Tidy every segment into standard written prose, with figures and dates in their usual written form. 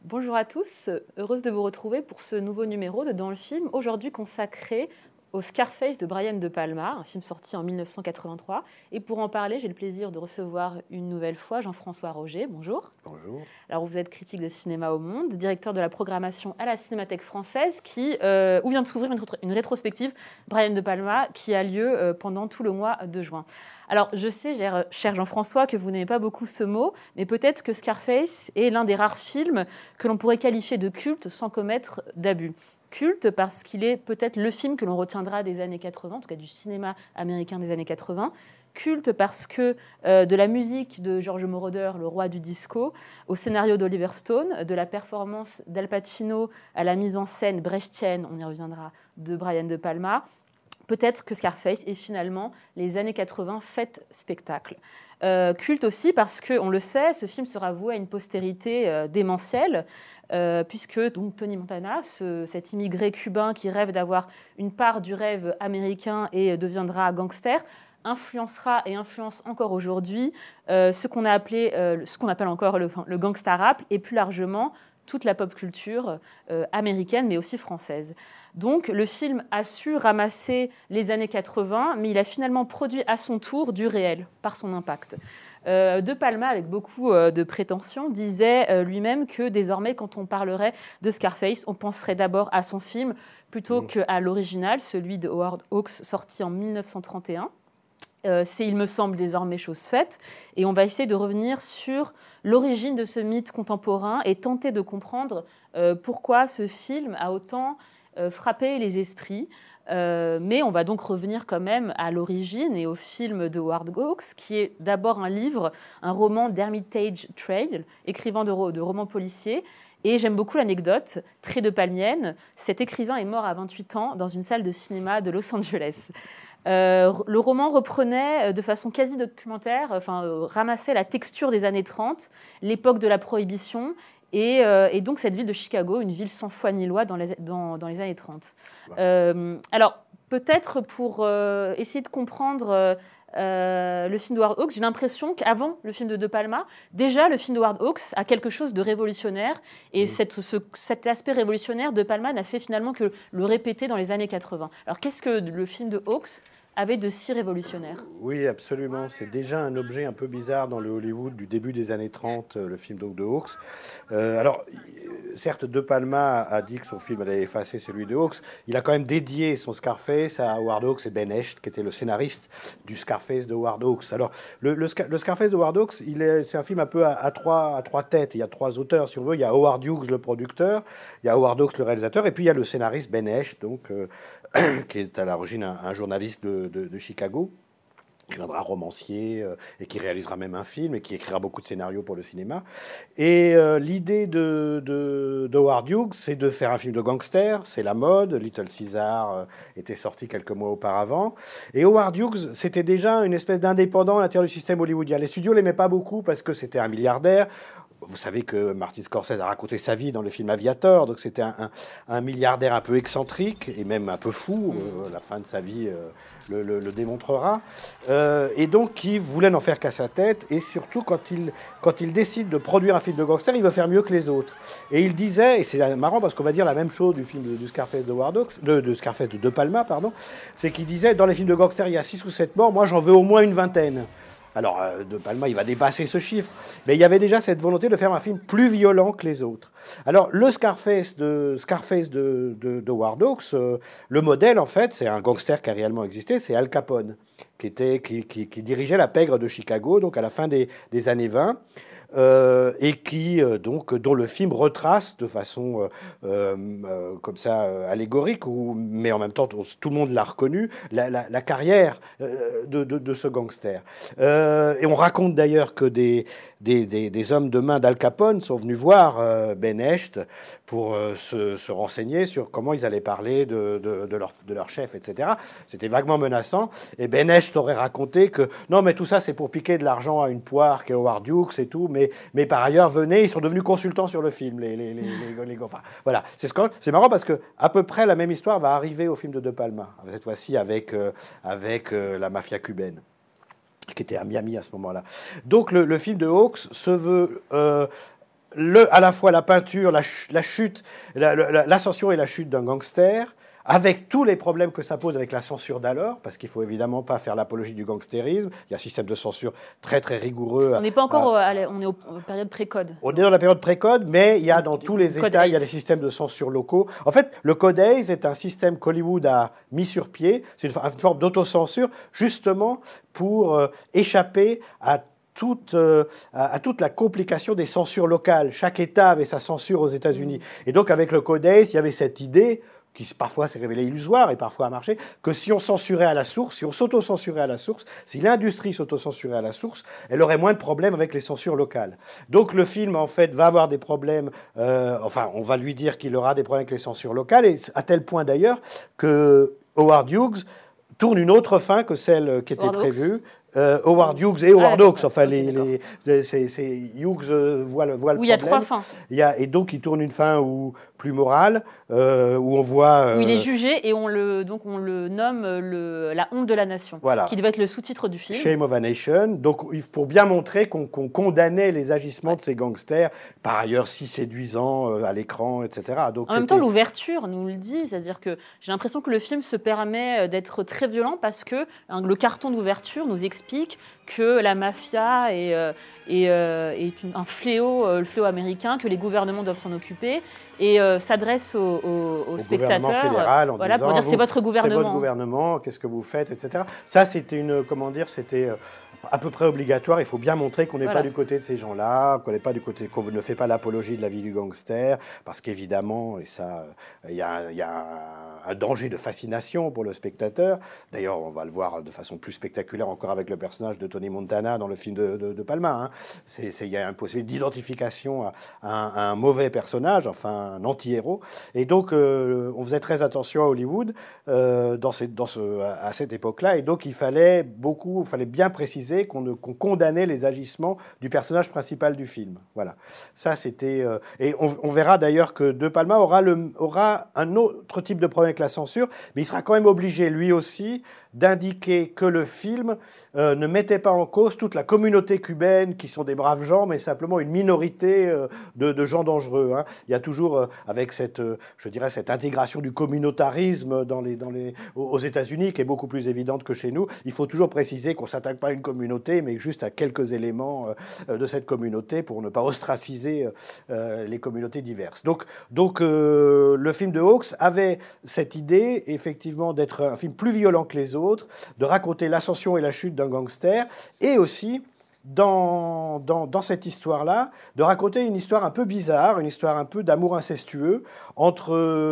Bonjour à tous, heureuse de vous retrouver pour ce nouveau numéro de Dans le film, aujourd'hui consacré au Scarface de Brian De Palma, un film sorti en 1983. Et pour en parler, j'ai le plaisir de recevoir une nouvelle fois Jean-François Roger. Bonjour. Bonjour. Alors vous êtes critique de cinéma au Monde, directeur de la programmation à la Cinémathèque française, où vient de s'ouvrir une rétrospective Brian De Palma qui a lieu pendant tout le mois de juin. Alors je sais, cher Jean-François, que vous n'aimez pas beaucoup ce mot, mais peut-être que Scarface est l'un des rares films que l'on pourrait qualifier de culte sans commettre d'abus. Culte parce qu'il est peut-être le film que l'on retiendra des années 80, en tout cas du cinéma américain des années 80. Culte parce que de la musique de George Moroder, le roi du disco, au scénario d'Oliver Stone, de la performance d'Al Pacino à la mise en scène brechtienne, on y reviendra, de Brian De Palma, peut-être que Scarface est finalement les années 80 fête spectacle. Culte aussi parce qu'on le sait, ce film sera voué à une postérité démentielle, puisque donc, Tony Montana, cet immigré cubain qui rêve d'avoir une part du rêve américain et deviendra gangster, influencera et influence encore aujourd'hui ce qu'on appelle encore le gangsta rap et plus largement toute la pop culture américaine mais aussi française. Donc le film a su ramasser les années 80, mais il a finalement produit à son tour du réel par son impact. De Palma, avec beaucoup de prétention, disait lui-même que désormais, quand on parlerait de Scarface, on penserait d'abord à son film plutôt qu'à l'original, celui de Howard Hawks, sorti en 1931. C'est, il me semble, désormais chose faite. Et on va essayer de revenir sur l'origine de ce mythe contemporain et tenter de comprendre pourquoi ce film a autant frappé les esprits. Mais on va donc revenir quand même à l'origine et au film de Howard Hawks, qui est d'abord un livre, un roman d'Hermitage Trail, écrivain de romans policiers. Et j'aime beaucoup l'anecdote, très de palmienne. Cet écrivain est mort à 28 ans dans une salle de cinéma de Los Angeles. Le roman reprenait de façon quasi documentaire, ramassait la texture des années 30, l'époque de la prohibition, et donc cette ville de Chicago, une ville sans foi ni loi dans les années 30. Alors, peut-être pour essayer de comprendre le film de Howard Hawks, j'ai l'impression qu'avant le film de De Palma, déjà le film de Howard Hawks a quelque chose de révolutionnaire, et cet aspect révolutionnaire, De Palma n'a fait finalement que le répéter dans les années 80. Alors, qu'est-ce que le film de Hawks avait de si révolutionnaire? Oui, absolument. C'est déjà un objet un peu bizarre dans le Hollywood du début des années 30, le film donc de Hawks. Certes, De Palma a dit que son film allait effacer celui de Hawks. Il a quand même dédié son Scarface à Howard Hawks et Ben Hecht, qui était le scénariste du Scarface de Howard Hawks. Alors, le Scarface de Howard Hawks, c'est un film un peu à trois têtes. Il y a trois auteurs, si on veut. Il y a Howard Hughes, le producteur, il y a Howard Hawks, le réalisateur, et puis il y a le scénariste Ben Hecht, donc qui est à l'origine un journaliste de Chicago, qui deviendra romancier et qui réalisera même un film et qui écrira beaucoup de scénarios pour le cinéma. Et l'idée de Howard Hughes, c'est de faire un film de gangster, c'est la mode. Little Caesar était sorti quelques mois auparavant. Et Howard Hughes, c'était déjà une espèce d'indépendant à l'intérieur du système hollywoodien. Les studios l'aimaient pas beaucoup parce que c'était un milliardaire. Vous savez que Martin Scorsese a raconté sa vie dans le film Aviator, donc c'était un milliardaire un peu excentrique et même un peu fou. La fin de sa vie le démontrera. Et donc qui voulait n'en faire qu'à sa tête. Et surtout quand il décide de produire un film de gangster, il veut faire mieux que les autres. Et il disait, et c'est marrant parce qu'on va dire la même chose du film du Scarface de Howard Hawks, de Scarface de Palma, pardon, c'est qu'il disait dans les films de gangster il y a 6 ou 7 morts, moi j'en veux au moins une vingtaine. Alors, De Palma, il va dépasser ce chiffre. Mais il y avait déjà cette volonté de faire un film plus violent que les autres. Alors, le Scarface de Howard Hawks, le modèle, en fait, c'est un gangster qui a réellement existé, c'est Al Capone, qui dirigeait la pègre de Chicago, donc à la fin des années 20. Et dont le film retrace de façon comme ça allégorique, mais en même temps tout le monde l'a reconnu, la carrière de ce gangster. Et on raconte d'ailleurs que des hommes de main d'Al Capone sont venus voir Ben Hecht pour se renseigner sur comment ils allaient parler de leur chef, etc. C'était vaguement menaçant. Et Ben Hecht aurait raconté que non, mais tout ça c'est pour piquer de l'argent à une poire qu'est Howard Hughes et tout, mais par ailleurs, venez, ils sont devenus consultants sur le film. Enfin, voilà, c'est marrant parce que à peu près la même histoire va arriver au film de Palma, cette fois-ci avec la mafia cubaine, qui était à Miami à ce moment-là. Donc le film de Hawks se veut à la fois la peinture, la chute, l'ascension et la chute d'un gangster, avec tous les problèmes que ça pose avec la censure d'alors, parce qu'il ne faut évidemment pas faire l'apologie du gangstérisme. Il y a un système de censure très très rigoureux. On n'est pas encore, on est en période pré-code. On est dans la période pré-code, mais il y a dans tous les États, il y a des systèmes de censure locaux. En fait, le Code Hayes est un système qu'Hollywood a mis sur pied. C'est une forme d'autocensure, justement pour échapper à toute la complication des censures locales. Chaque État avait sa censure aux États-Unis. Et donc, avec le Code Hayes, il y avait cette idée qui parfois s'est révélée illusoire et parfois a marché, que si on censurait à la source, si on s'auto-censurait à la source, si l'industrie s'auto-censurait à la source, elle aurait moins de problèmes avec les censures locales. Donc le film, en fait, va avoir des problèmes, enfin, on va lui dire qu'il aura des problèmes avec les censures locales, et à tel point d'ailleurs que Howard Hughes tourne une autre fin que celle qui était prévue. Howard Hughes et Howard Hawks, enfin, c'est Hughes voit le problème. Oui, il y a 3 fins. Et donc, il tourne une fin plus morale, où on voit... Où il est jugé et on le nomme la honte de la nation, voilà, qui devait être le sous-titre du film. Shame of a Nation. Donc, pour bien montrer qu'on condamnait les agissements de ces gangsters, par ailleurs si séduisants à l'écran, etc. Donc, en même temps, l'ouverture nous le dit, c'est-à-dire que j'ai l'impression que le film se permet d'être très violent parce que le carton d'ouverture nous explique que la mafia est un fléau, le fléau américain, que les gouvernements doivent s'en occuper, et s'adresse aux spectateurs, gouvernement fédéral en disant, pour dire c'est votre gouvernement. C'est votre gouvernement, qu'est-ce que vous faites, etc. Ça, c'était c'était à peu près obligatoire. Il faut bien montrer qu'on n'est pas du côté de ces gens-là, qu'on ne fait pas l'apologie de la vie du gangster, parce qu'évidemment, et ça, il y a un danger de fascination pour le spectateur. D'ailleurs, on va le voir de façon plus spectaculaire encore avec le personnage de Tony Montana dans le film de Palma. Il y a une possibilité d'identification à un mauvais personnage, enfin un anti-héros. Et donc, on faisait très attention à Hollywood à cette époque-là. Et donc, il fallait bien préciser qu'on condamnait les agissements du personnage principal du film. Voilà. Ça, c'était... et on verra d'ailleurs que De Palma aura un autre type de problème avec la censure, mais il sera quand même obligé, lui aussi, d'indiquer que le film ne mettait pas en cause toute la communauté cubaine, qui sont des braves gens, mais simplement une minorité de gens dangereux. Il y a toujours, avec cette intégration du communautarisme aux États-Unis, qui est beaucoup plus évidente que chez nous, il faut toujours préciser qu'on ne s'attaque pas à une communauté, mais juste à quelques éléments de cette communauté pour ne pas ostraciser les communautés diverses. Donc le film de Hawks avait cette idée, effectivement, d'être un film plus violent que les autres, de raconter l'ascension et la chute d'un gangster, et aussi, dans cette histoire-là, de raconter une histoire un peu bizarre, une histoire un peu d'amour incestueux entre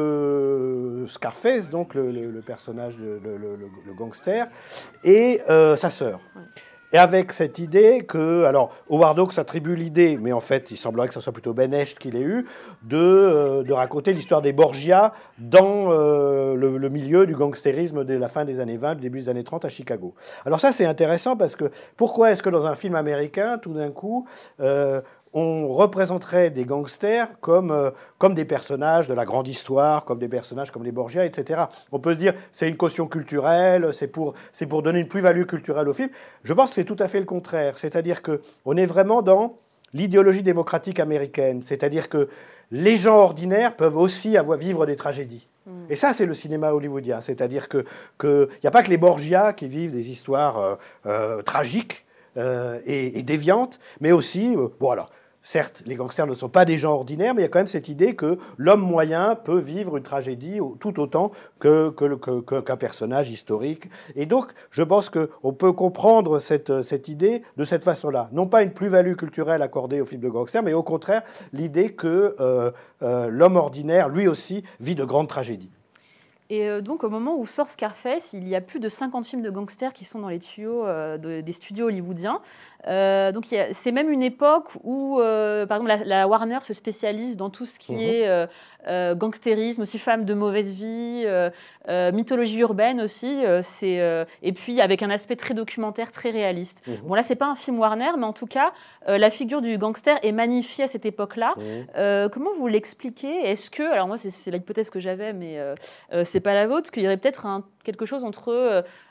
Scarface, donc le personnage, le gangster, et sa sœur. Et avec cette idée que... Alors, Howard Hawks attribue l'idée, mais en fait, il semblerait que ce soit plutôt Ben Hecht qui l'ait eu, de raconter l'histoire des Borgia dans le milieu du gangstérisme de la fin des années 20, début des années 30 à Chicago. Alors ça, c'est intéressant parce que pourquoi est-ce que dans un film américain, tout d'un coup... on représenterait des gangsters comme des personnages de la grande histoire, comme des personnages comme les Borgia, etc. On peut se dire c'est une caution culturelle, c'est pour donner une plus-value culturelle au film. Je pense que c'est tout à fait le contraire. C'est-à-dire qu'on est vraiment dans l'idéologie démocratique américaine. C'est-à-dire que les gens ordinaires peuvent aussi vivre des tragédies. Et ça, c'est le cinéma hollywoodien. C'est-à-dire qu'il n'y a pas que les Borgia qui vivent des histoires tragiques et déviantes, mais aussi... certes, les gangsters ne sont pas des gens ordinaires, mais il y a quand même cette idée que l'homme moyen peut vivre une tragédie tout autant qu'un personnage historique. Et donc, je pense qu'on peut comprendre cette idée de cette façon-là. Non pas une plus-value culturelle accordée au film de gangsters, mais au contraire, l'idée que l'homme ordinaire, lui aussi, vit de grandes tragédies. Et donc, au moment où sort Scarface, il y a plus de 50 films de gangsters qui sont dans les tuyaux des studios hollywoodiens. Donc, c'est même une époque où, par exemple, la Warner se spécialise dans tout ce qui est gangstérisme, aussi femme de mauvaise vie, mythologie urbaine aussi. Et puis, avec un aspect très documentaire, très réaliste. Bon, là, c'est pas un film Warner, mais en tout cas, la figure du gangster est magnifiée à cette époque-là. Comment vous l'expliquez ? Est-ce que, alors moi, c'est l'hypothèse que j'avais, mais c'est pas la vôtre, qu'il y aurait peut-être quelque chose entre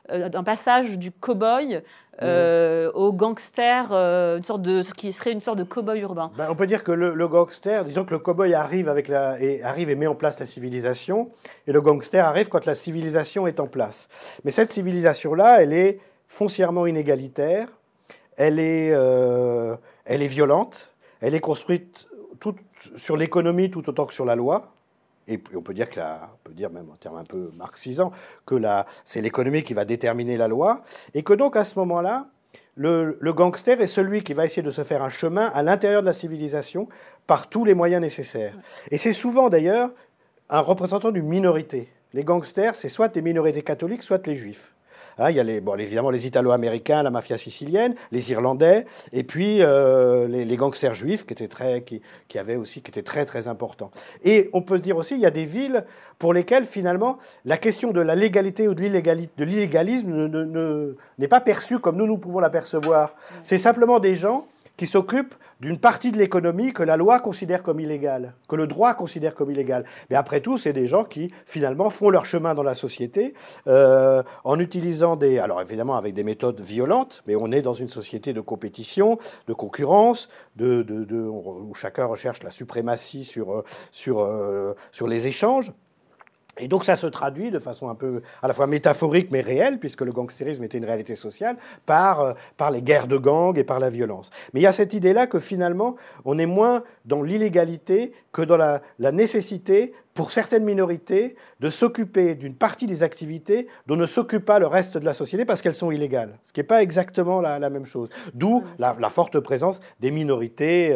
un passage du cow-boy au gangster, ce qui serait une sorte de cow-boy urbain. Ben, on peut dire que le gangster, disons que le cow-boy arrive et met en place la civilisation, et le gangster arrive quand la civilisation est en place. Mais cette civilisation-là, elle est foncièrement inégalitaire, elle est violente, elle est construite sur l'économie tout autant que sur la loi. Et on peut dire même en termes un peu marxisants, que c'est l'économie qui va déterminer la loi, et que donc à ce moment-là, le gangster est celui qui va essayer de se faire un chemin à l'intérieur de la civilisation par tous les moyens nécessaires. Et c'est souvent d'ailleurs un représentant d'une minorité. Les gangsters, c'est soit les minorités catholiques, soit les juifs. Hein, il y a évidemment les Italo-Américains, la mafia sicilienne, les Irlandais, et puis les gangsters juifs qui étaient très très importants. Et on peut se dire aussi, il y a des villes pour lesquelles finalement la question de la légalité ou de l'illégalisme n'est pas perçue comme nous pouvons l'apercevoir. C'est simplement des gens qui s'occupent d'une partie de l'économie que la loi considère comme illégale, que le droit considère comme illégale. Mais après tout, c'est des gens qui, finalement, font leur chemin dans la société en utilisant alors évidemment avec des méthodes violentes, mais on est dans une société de compétition, de concurrence, où chacun recherche la suprématie sur les échanges. Et donc ça se traduit de façon un peu à la fois métaphorique mais réelle, puisque le gangstérisme était une réalité sociale, par les guerres de gangs et par la violence. Mais il y a cette idée-là que finalement, on est moins dans l'illégalité que dans la nécessité pour certaines minorités de s'occuper d'une partie des activités dont ne s'occupe pas le reste de la société parce qu'elles sont illégales. Ce qui n'est pas exactement la même chose. D'où la forte présence des minorités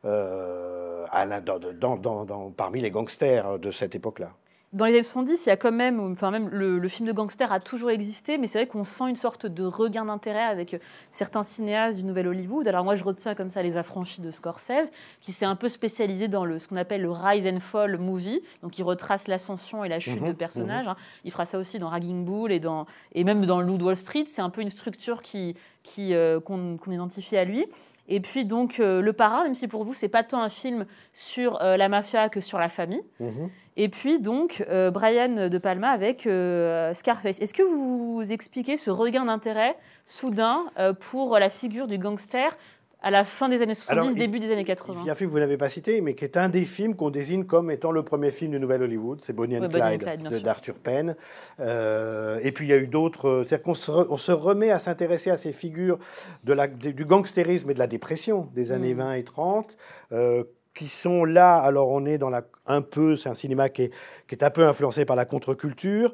parmi les gangsters de cette époque-là. Dans les années 70, il y a quand même, le film de gangster a toujours existé, mais c'est vrai qu'on sent une sorte de regain d'intérêt avec certains cinéastes du Nouvel Hollywood. Alors moi, je retiens comme ça Les Affranchis de Scorsese, qui s'est un peu spécialisé dans ce qu'on appelle le rise and fall movie, donc il retrace l'ascension et la chute de personnages. Hein. Il fera ça aussi dans Raging Bull et même dans Loup de Wall Street. C'est un peu une structure qu'on identifie à lui. Et puis donc Le Parrain, même si pour vous c'est pas tant un film sur la mafia que sur la famille. Et puis donc Brian De Palma avec Scarface. Est-ce que vous expliquez ce regain d'intérêt soudain pour la figure du gangster à la fin des années 70, début des années 80? Il y a un film que vous n'avez pas cité, mais qui est un des films qu'on désigne comme étant le premier film du Nouvel Hollywood, c'est Bonnie and Clyde d'Arthur Penn. Et puis il y a eu d'autres... C'est-à-dire qu'on se remet à s'intéresser à ces figures du gangstérisme et de la dépression des années 20 et 30, qui sont là, alors on est dans c'est un cinéma qui est un peu influencé par la contre-culture,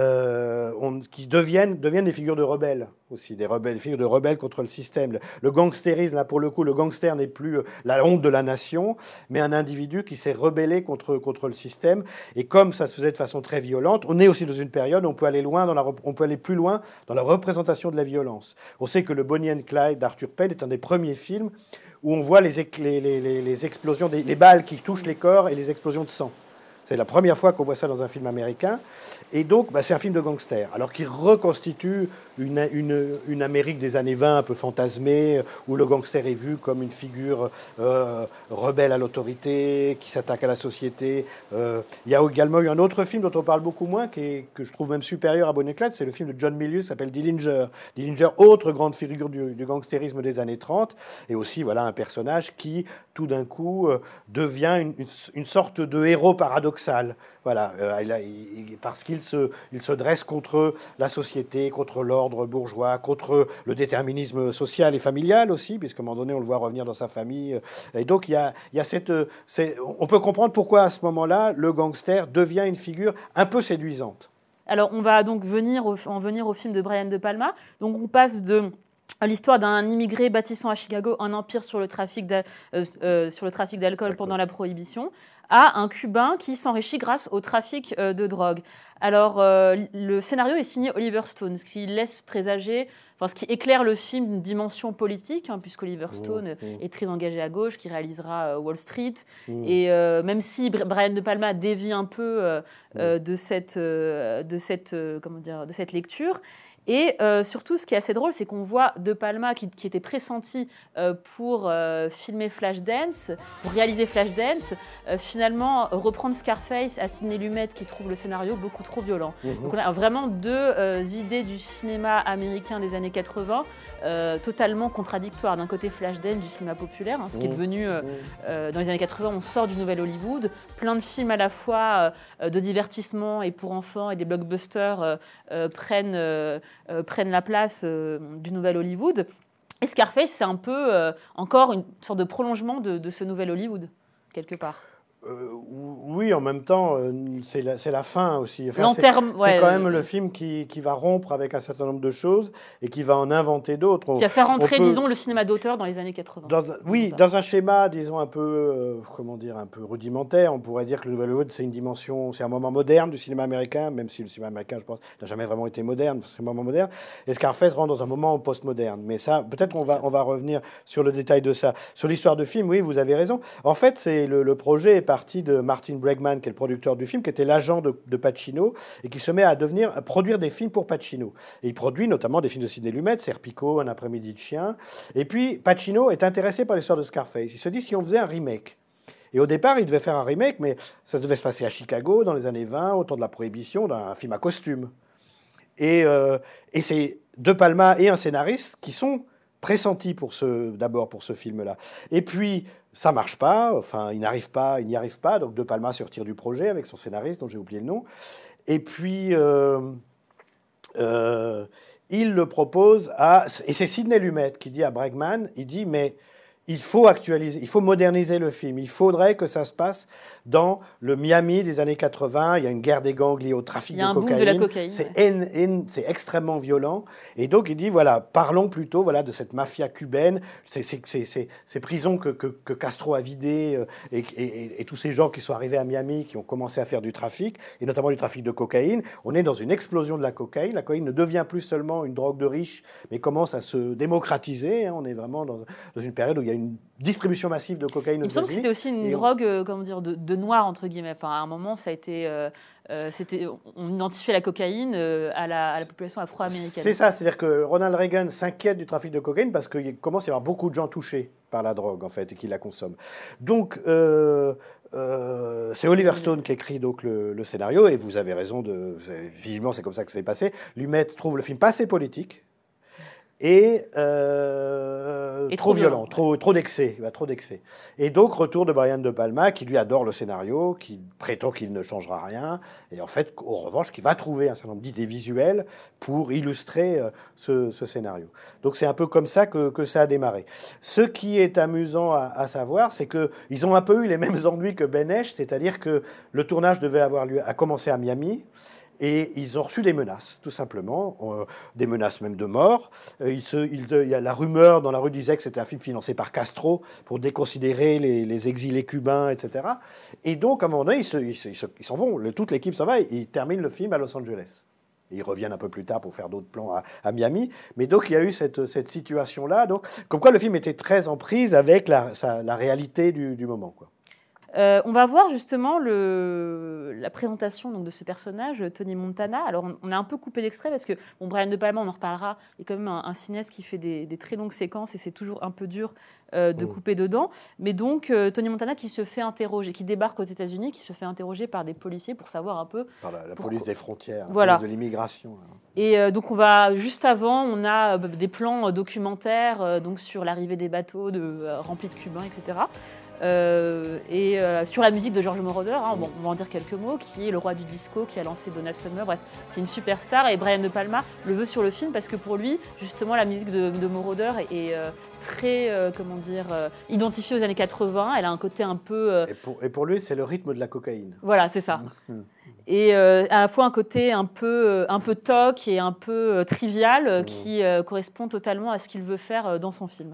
qui deviennent des figures de rebelles aussi, des figures de rebelles contre le système. Le gangstérisme, là pour le coup, le gangster n'est plus la honte de la nation, mais un individu qui s'est rebellé contre le système. Et comme ça se faisait de façon très violente, on est aussi dans une période où on peut aller plus loin dans la représentation de la violence. On sait que le Bonnie and Clyde d'Arthur Penn est un des premiers films où on voit les explosions, les balles qui touchent les corps et les explosions de sang. C'est la première fois qu'on voit ça dans un film américain. Et donc, c'est un film de gangster, alors qu'il reconstitue une Amérique des années 20 un peu fantasmée, où le gangster est vu comme une figure rebelle à l'autorité, qui s'attaque à la société. Il y a également eu un autre film dont on parle beaucoup moins, que je trouve même supérieur à Bonnie and Clyde, c'est le film de John Milius, qui s'appelle Dillinger. Dillinger, autre grande figure du gangstérisme des années 30, et aussi voilà, un personnage qui, tout d'un coup, devient une sorte de héros paradoxal. Voilà, parce qu'il se dresse contre la société, contre l'ordre bourgeois, contre le déterminisme social et familial aussi, puisqu'à un moment donné, on le voit revenir dans sa famille. Et donc, il y a on peut comprendre pourquoi, à ce moment-là, le gangster devient une figure un peu séduisante. Alors, on va donc en venir au film de Brian De Palma. Donc, on passe de l'histoire d'un immigré bâtissant à Chicago un empire sur le trafic d'alcool pendant la Prohibition, à un Cubain qui s'enrichit grâce au trafic de drogue. Alors, le scénario est signé Oliver Stone, ce qui laisse présager, ce qui éclaire le film d'une dimension politique, hein, puisqu'Oliver Stone est très engagé à gauche, qui réalisera Wall Street. Et même si Brian De Palma dévie un peu de cette lecture, Et surtout, ce qui est assez drôle, c'est qu'on voit De Palma, qui était pressenti pour filmer Flashdance, pour réaliser Flashdance, finalement reprendre Scarface à Sidney Lumet, qui trouve le scénario beaucoup trop violent. Donc on a vraiment deux idées du cinéma américain des années 80 totalement contradictoires. D'un côté, Flashdance du cinéma populaire, ce qui est devenu, dans les années 80, on sort du nouvel Hollywood, plein de films à la fois de divertissement et pour enfants, et des blockbusters prennent la place du nouvel Hollywood. Et Scarface, c'est un peu encore une sorte de prolongement de ce nouvel Hollywood, quelque part. Oui, en même temps, c'est la fin aussi. Enfin, c'est quand même le film qui va rompre avec un certain nombre de choses et qui va en inventer d'autres. Qui va faire rentrer, disons, le cinéma d'auteur dans les années 80. Dans un schéma, disons, un peu, un peu rudimentaire, on pourrait dire que le Nouvel Hollywood, c'est une dimension, c'est un moment moderne du cinéma américain, même si le cinéma américain, je pense, n'a jamais vraiment été moderne, c'est un moment moderne. Et Scarface rentre dans un moment post-moderne. Mais ça, peut-être on va revenir sur le détail de ça. Sur l'histoire du film, oui, vous avez raison. En fait, c'est le projet est parti de Martin Bregman, qui est le producteur du film, qui était l'agent de Pacino, et qui se met à produire des films pour Pacino. Et il produit notamment des films de Sidney Lumet, Serpico, Un après-midi de chien. Et puis, Pacino est intéressé par l'histoire de Scarface. Il se dit, si on faisait un remake. Et au départ, il devait faire un remake, mais ça devait se passer à Chicago, dans les années 20, au temps de la Prohibition, d'un film à costume. Et c'est De Palma et un scénariste qui sont pressentis d'abord pour ce film-là. Et puis, ça marche pas, enfin, il n'y arrive pas, donc De Palma se retire du projet avec son scénariste, dont j'ai oublié le nom. Et puis, il le propose et c'est Sidney Lumet qui dit à Bregman, il dit, mais il faut actualiser, il faut moderniser le film. Il faudrait que ça se passe dans le Miami des années 80. Il y a une guerre des gangs liée au trafic de cocaïne. Il y a un boom de la cocaïne. C'est extrêmement violent. Et donc, il dit, voilà, parlons plutôt de cette mafia cubaine, ces prisons que Castro a vidées et tous ces gens qui sont arrivés à Miami, qui ont commencé à faire du trafic, et notamment du trafic de cocaïne. On est dans une explosion de la cocaïne. La cocaïne ne devient plus seulement une drogue de riches, mais commence à se démocratiser. On est vraiment dans une période où il y a une distribution massive de cocaïne aux États-Unis. Il me semble que c'était aussi une drogue, comment dire, de noir, entre guillemets. Enfin, à un moment, ça a été... on identifiait la cocaïne à la population afro-américaine. C'est ça, c'est-à-dire que Ronald Reagan s'inquiète du trafic de cocaïne parce qu'il commence à y avoir beaucoup de gens touchés par la drogue, en fait, et qui la consomment. Donc, c'est Oliver Stone qui écrit donc le scénario, et vous avez raison, visiblement, c'est comme ça que ça s'est passé. Lumet trouve le film pas assez politique, et trop violent, trop d'excès. Et donc, retour de Brian De Palma, qui lui adore le scénario, qui prétend qu'il ne changera rien, et en fait, en revanche, qui va trouver un certain nombre d'idées visuelles pour illustrer ce scénario. Donc, c'est un peu comme ça que ça a démarré. Ce qui est amusant à savoir, c'est qu'ils ont un peu eu les mêmes ennuis que Ben Hecht, c'est-à-dire que le tournage devait avoir lieu, a commencé à Miami. Et ils ont reçu des menaces, tout simplement, des menaces même de mort. Il y a la rumeur dans la rue disait que c'était un film financé par Castro pour déconsidérer les exilés cubains, etc. Et donc, à un moment donné, ils s'en vont. Toute l'équipe s'en va et ils terminent le film à Los Angeles. Et ils reviennent un peu plus tard pour faire d'autres plans à Miami. Mais donc, il y a eu cette situation-là. Donc, comme quoi le film était très en prise avec la réalité du moment, quoi. On va voir justement la présentation donc, de ce personnage, Tony Montana. Alors, on a un peu coupé l'extrait parce que Brian De Palma, on en reparlera, est quand même un cinéaste qui fait des très longues séquences et c'est toujours un peu dur de couper dedans. Mais donc, Tony Montana qui se fait interroger, qui débarque aux États-Unis, qui se fait interroger par des policiers pour savoir un peu... Par la police des frontières, voilà. La police de l'immigration. Et donc, juste avant, on a des plans documentaires donc sur l'arrivée des bateaux remplis de Cubains, etc. Sur la musique de George Moroder, on va en dire quelques mots, qui est le roi du disco, qui a lancé Donna Summer. Bref, c'est une superstar et Brian De Palma le veut sur le film parce que pour lui, justement, la musique de Moroder est très, identifiée aux années 80. Elle a un côté un peu... Et pour lui, c'est le rythme de la cocaïne. Voilà, c'est ça. Et à la fois un côté un peu toc et un peu trivial qui correspond totalement à ce qu'il veut faire dans son film.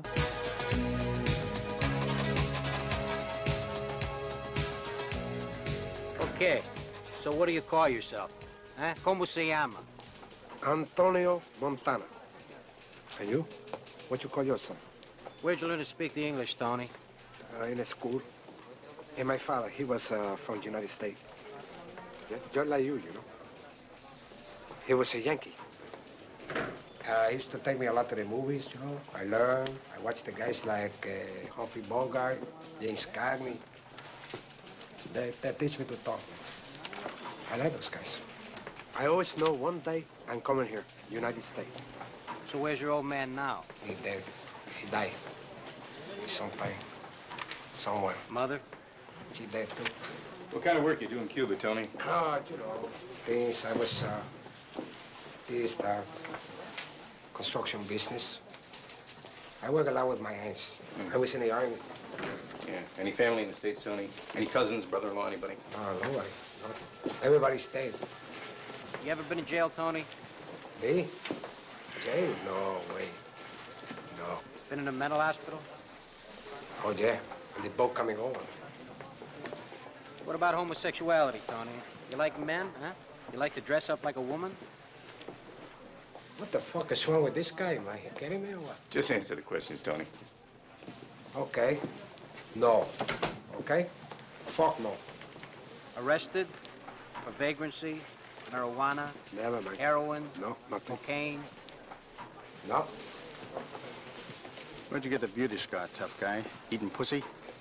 Okay, so what do you call yourself? Como se llama? Antonio Montana. And you? What you call yourself? Where'd you learn to speak the English, Tony? In a school. And my father, he was from the United States. Yeah, just like you know. He was a Yankee. He used to take me a lot to the movies, you know. I learned. I watched the guys like Humphrey Bogart, James Cagney. They teach me to talk. I like those guys. I always know one day I'm coming here, United States. So where's your old man now? He dead. He died. He's sometime, somewhere. Mother? She dead too. What kind of work you do in Cuba, Tony? Oh, you know, things. I was this construction business. I work a lot with my hands. I was in the army. Yeah. Any family in the States, Tony? Any cousins, brother-in-law, anybody? Oh, nobody. No. Everybody's dead. You ever been in jail, Tony? Me? Jail? No way. No. Been in a mental hospital? Oh, yeah. And the boat coming over. What about homosexuality, Tony? You like men, huh? You like to dress up like a woman? What the fuck is wrong with this guy, man? You kidding me or what? Just answer the questions, Tony. Okay. No. Okay? Fuck no. Arrested for vagrancy, marijuana, Never, man. heroin, No, nothing. cocaine? No. Where'd you get the beauty scar, tough guy? Eating pussy?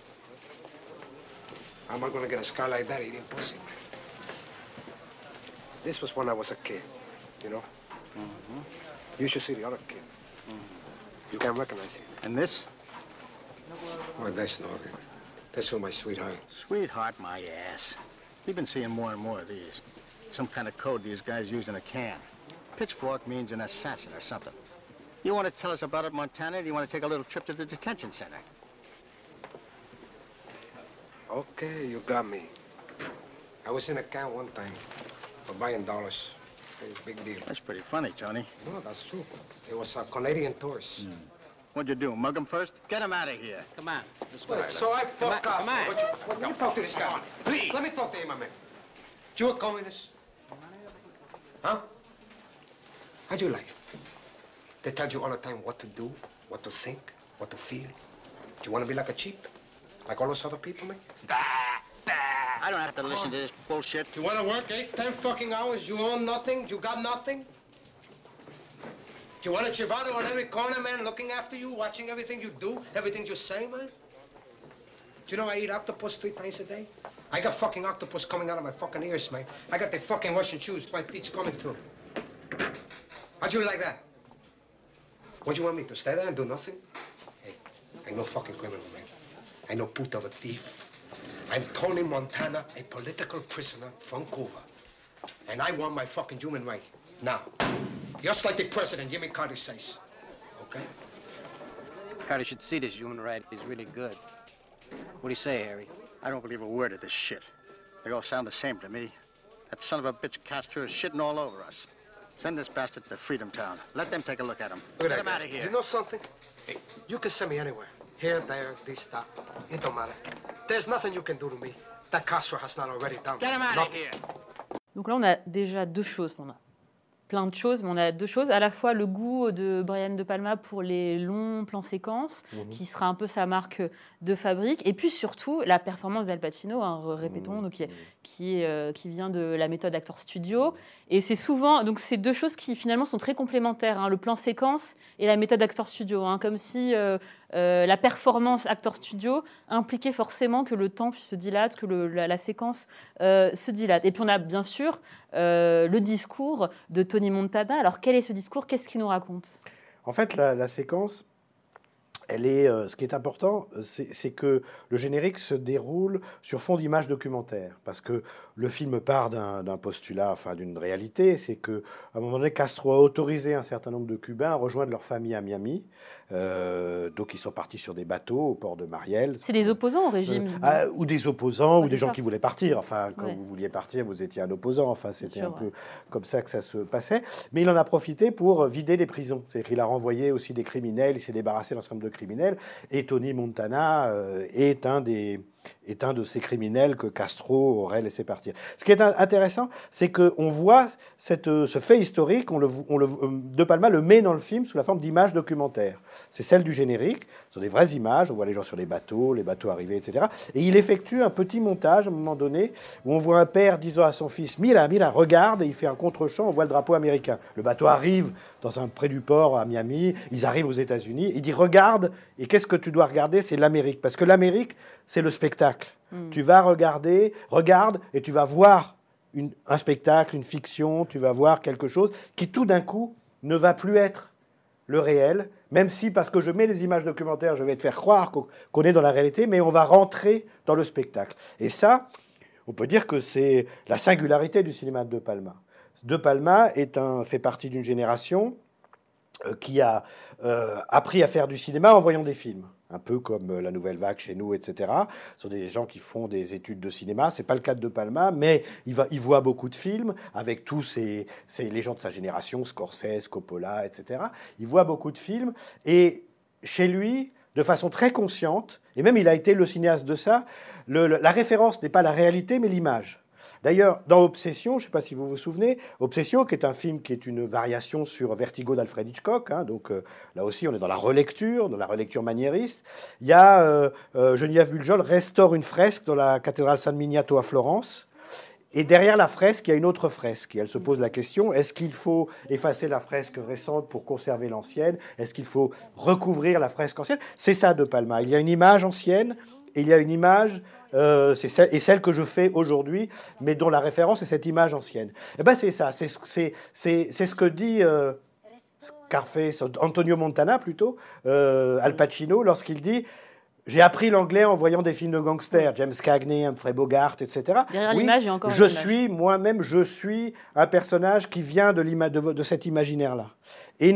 How am I gonna get a scar like that eating pussy, man? This was when I was a kid, you know? Mm-hmm. You should see the other kid. You can't recognize him. And this? Oh, that's nothing. That's for my sweetheart. Sweetheart, my ass. We've been seeing more and more of these. Some kind of code these guys use in a can. Pitchfork means an assassin or something. You want to tell us about it, Montana, or do you want to take a little trip to the detention center? Okay, you got me. I was in a can one time for buying dollars. It was a big deal. That's pretty funny, Tony. No, that's true. It was a Canadian tourist. What'd you do, mug him first? Get him out of here. Come on, let's go. Wait, so I fuck up. Come on. Let me talk to this guy. Please. Let me talk to him, my man. You a communist? Huh? How'd you like it? They tell you all the time what to do, what to think, what to feel. Do you want to be like a cheap? Like all those other people, man? I don't have to listen to this bullshit. Do you want to work 8, 10 fucking hours? You own nothing? You got nothing? Do you want a chivato on every corner, man, looking after you, watching everything you do, everything you say, man? Do you know I eat octopus 3 times a day? I got fucking octopus coming out of my fucking ears, man. I got the fucking Russian shoes my feet's coming through. How'd you like that? What do you want me to stay there and do nothing? Hey, I'm no fucking criminal, man. I'm no put of a thief. I'm Tony Montana, a political prisoner from Cuba. And I want my fucking human right. Now. Just like the president, Jimmy Carter says. Okay? Carter should see this human right. He's really good. What do you say, Harry? I don't believe a word of this shit. They all sound the same to me. That son of a bitch Castro is shitting all over us. Send this bastard to Freedom Town. Let them take a look at him. Look Get at him that out guy. of here. You know something? Hey, you can send me anywhere. Here, there, this, that. It don't matter. There's nothing you can do to me that Castro has not already done. Get him out of Nothing. here. Donc là, on a déjà deux choses. On a plein de choses, mais on a deux choses. À la fois le goût de Brian De Palma pour les longs plans séquences, qui sera un peu sa marque de fabrique, et puis surtout la performance d'Al Pacino, hein, répétons, donc, qui vient de la méthode Actor Studio. Et c'est souvent, donc c'est deux choses qui finalement sont très complémentaires, hein, le plan séquence et la méthode Actor Studio, hein, comme si la performance Actor Studio impliquait forcément que le temps se dilate, que la séquence se dilate. Et puis on a bien sûr le discours de Tony Montana. Alors quel est ce discours? Qu'est-ce qu'il nous raconte? En fait, la séquence, elle est, ce qui est important, c'est que le générique se déroule sur fond d'images documentaires, parce que le film part d'un postulat, enfin d'une réalité, c'est qu'à un moment donné, Castro a autorisé un certain nombre de Cubains à rejoindre leur famille à Miami, donc ils sont partis sur des bateaux au port de Mariel. C'est des opposants au régime Ou des opposants, Ouais, ou des gens ça. qui voulaient partir. Enfin, quand Ouais. vous vouliez partir, vous étiez un opposant. Enfin, c'était sûr, un peu comme ça que ça se passait. Mais il en a profité pour vider les prisons. C'est-à-dire qu'il a renvoyé aussi des criminels, il s'est débarrassé d'un certain nombre de criminels. Et Tony Montana est un de ces criminels que Castro aurait laissé partir. Ce qui est intéressant, c'est qu'on voit ce fait historique, De Palma le met dans le film sous la forme d'images documentaires. C'est celle du générique, ce sont des vraies images, on voit les gens sur les bateaux arriver, etc. Et il effectue un petit montage à un moment donné où on voit un père disant à son fils « Mira, mira, regarde », et il fait un contre-champ, on voit le drapeau américain. Le bateau arrive près du port à Miami, ils arrivent aux États-Unis, il dit regarde, et qu'est-ce que tu dois regarder? C'est l'Amérique, parce que l'Amérique, c'est le spectacle. Tu vas regarde, et tu vas voir un spectacle, une fiction, tu vas voir quelque chose qui tout d'un coup ne va plus être le réel, même si, parce que je mets les images documentaires, je vais te faire croire qu'on est dans la réalité, mais on va rentrer dans le spectacle. Et ça, on peut dire que c'est la singularité du cinéma de De Palma. De Palma fait partie d'une génération qui a appris à faire du cinéma en voyant des films. Un peu comme la Nouvelle Vague chez nous, etc. Ce sont des gens qui font des études de cinéma. Ce n'est pas le cas de Palma, mais il voit beaucoup de films avec tous les gens de sa génération, Scorsese, Coppola, etc. Il voit beaucoup de films. Et chez lui, de façon très consciente, et même il a été le cinéaste de ça, la référence n'est pas la réalité, mais l'image. D'ailleurs, dans Obsession, je ne sais pas si vous vous souvenez, Obsession, qui est un film qui est une variation sur Vertigo d'Alfred Hitchcock, hein, donc là aussi on est dans la relecture maniériste. Il y a Geneviève Bujold restaure une fresque dans la cathédrale San Miniato à Florence, et derrière la fresque, il y a une autre fresque, et elle se pose la question, est-ce qu'il faut effacer la fresque récente pour conserver l'ancienne? Est-ce qu'il faut recouvrir la fresque ancienne? C'est ça De Palma, il y a une image ancienne, et il y a une image... et celle que je fais aujourd'hui, mais dont la référence est cette image ancienne. Et ben c'est ça, c'est ce que dit Scarface, Antonio Montana plutôt, Al Pacino, lorsqu'il dit « J'ai appris l'anglais en voyant des films de gangsters, James Cagney, Humphrey Bogart, etc. » Derrière l'image, il y a encore moi-même, je suis un personnage qui vient de cet imaginaire-là. Et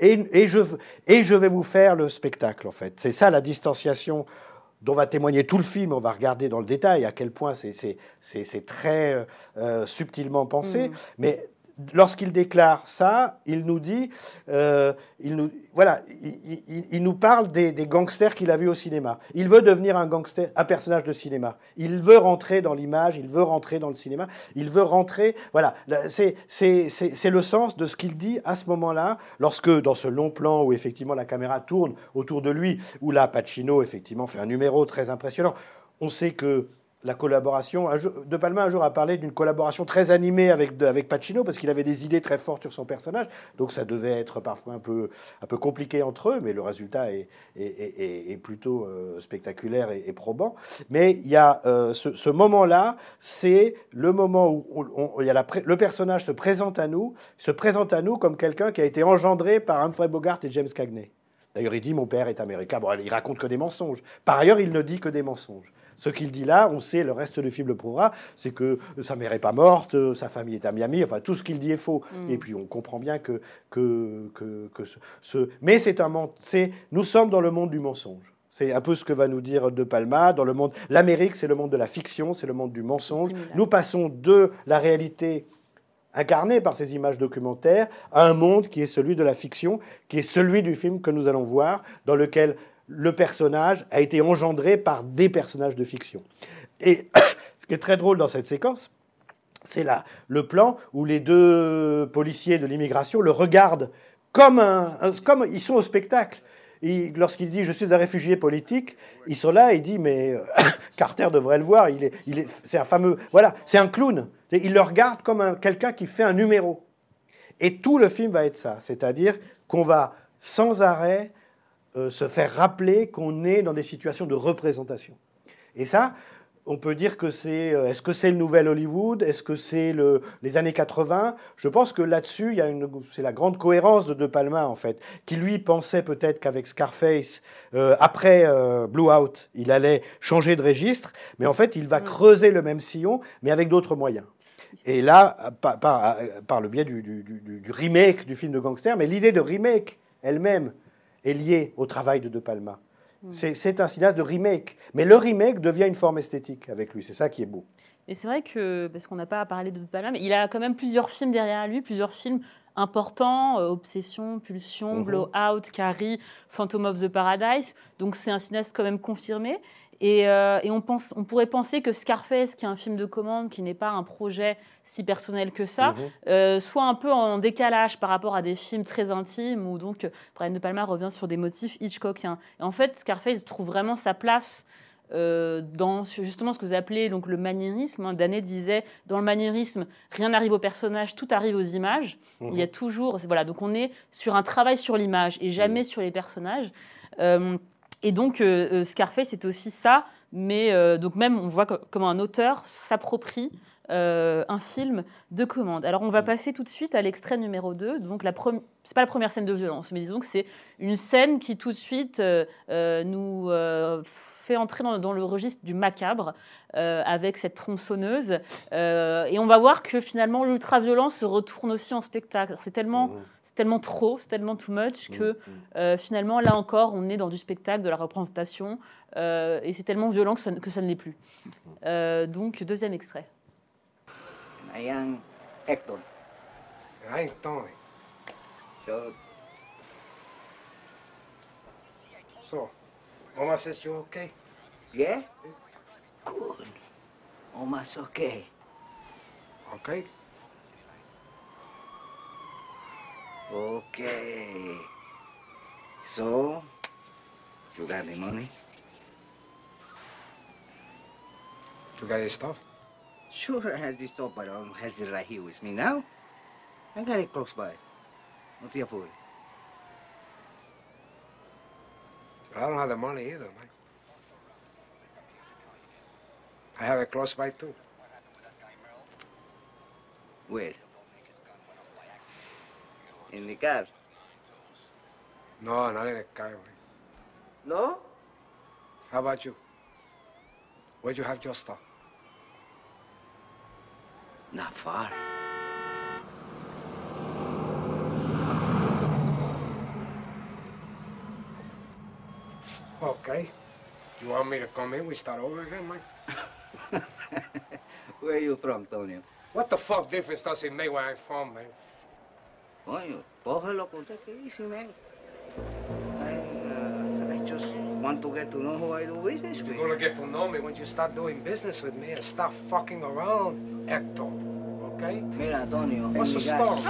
je vais vous faire le spectacle, en fait. C'est ça la distanciation dont va témoigner tout le film. On va regarder dans le détail à quel point c'est très subtilement pensé. Mais lorsqu'il déclare ça, il nous dit, il nous parle des gangsters qu'il a vus au cinéma. Il veut devenir un gangster, un personnage de cinéma. Il veut rentrer dans l'image, il veut rentrer dans le cinéma, il veut rentrer... Voilà, c'est le sens de ce qu'il dit à ce moment-là, lorsque, dans ce long plan où effectivement la caméra tourne autour de lui, où là, Pacino, effectivement, fait un numéro très impressionnant. On sait que la collaboration... De Palma, un jour, a parlé d'une collaboration très animée avec Pacino, parce qu'il avait des idées très fortes sur son personnage, donc ça devait être parfois un peu compliqué entre eux, mais le résultat est plutôt spectaculaire et probant. Mais il y a ce moment-là, c'est le moment où le personnage se présente à nous comme quelqu'un qui a été engendré par Humphrey Bogart et James Cagney. D'ailleurs, il dit « Mon père est américain ». Bon, il raconte que des mensonges. Par ailleurs, il ne dit que des mensonges. Ce qu'il dit là, on sait, le reste du film le prouvera, c'est que sa mère n'est pas morte, sa famille est à Miami, enfin, tout ce qu'il dit est faux. Et puis, on comprend bien mais nous sommes dans le monde du mensonge. C'est un peu ce que va nous dire De Palma. Dans le monde, l'Amérique, c'est le monde de la fiction, c'est le monde du mensonge. Nous passons de la réalité incarné par ces images documentaires, à un monde qui est celui de la fiction, qui est celui du film que nous allons voir, dans lequel le personnage a été engendré par des personnages de fiction. Et ce qui est très drôle dans cette séquence, c'est le plan où les deux policiers de l'immigration le regardent comme ils sont au spectacle. Lorsqu'il dit « Je suis un réfugié politique », ils sont là et il dit « Mais Carter devrait le voir, c'est un fameux... Voilà, c'est un clown. » Il le regarde comme quelqu'un qui fait un numéro. Et tout le film va être ça. C'est-à-dire qu'on va sans arrêt se faire rappeler qu'on est dans des situations de représentation. Et ça, on peut dire que est-ce que c'est le nouvel Hollywood? Est-ce que c'est les années 80? Je pense que là-dessus, c'est la grande cohérence de Palma, en fait, qui lui pensait peut-être qu'avec Scarface, après Blowout, il allait changer de registre, mais en fait, il va creuser le même sillon, mais avec d'autres moyens. Et là, par le biais du remake du film de gangster, mais l'idée de remake elle-même est liée au travail de Palma. C'est un cinéaste de remake. Mais le remake devient une forme esthétique avec lui. C'est ça qui est beau. Et c'est vrai que, parce qu'on n'a pas parlé de Palma, mais il a quand même plusieurs films derrière lui, plusieurs films importants, Obsession, Pulsion, Blowout, Carrie, Phantom of the Paradise. Donc c'est un cinéaste quand même confirmé. Et on pourrait penser que Scarface, qui est un film de commande, qui n'est pas un projet si personnel que ça, soit un peu en décalage par rapport à des films très intimes, où donc Brian De Palma revient sur des motifs Hitchcockiens. Et en fait, Scarface trouve vraiment sa place dans justement ce que vous appelez donc, le maniérisme. Hein. Danet disait, dans le maniérisme, rien n'arrive aux personnages, tout arrive aux images. Il y a toujours... Voilà, donc on est sur un travail sur l'image et jamais sur les personnages. Et donc, Scarface, c'est aussi ça, mais donc même, on voit comment un auteur s'approprie un film de commande. Alors, on va passer tout de suite à l'extrait numéro 2. Donc, c'est pas la première scène de violence, mais disons que c'est une scène qui, tout de suite, nous fait entrer dans le registre du macabre avec cette tronçonneuse. Et on va voir que, finalement, l'ultra-violence se retourne aussi en spectacle. C'est tellement trop, c'est tellement too much que, finalement, là encore, on est dans du spectacle, de la représentation. Et c'est tellement violent que ça ne l'est plus. Donc, deuxième extrait. I am Hector. I ain't Tony. So, Oma says you're okay? Yeah? Good. Almost okay. Okay? Okay. So, you got the money? You got your stuff? Sure, I has this stuff, but I don't has it right here with me now. I got it close by. What's your food? I don't have the money either, man. I have it close by, too. Where? In the car? No, not in the car, man. No? How about you? Where'd you have your stuff? Not far. Okay. You want me to come in? We start over again, man? Where are you from, Tonio? What the fuck difference does it make where I'm from, man? Coño, cógelo con usted, que easy, man. I just want to get to know who I do business with. You're gonna get to know me when you start doing business with me and stop fucking around, Hector. Okay? Mira, Antonio. What's the story?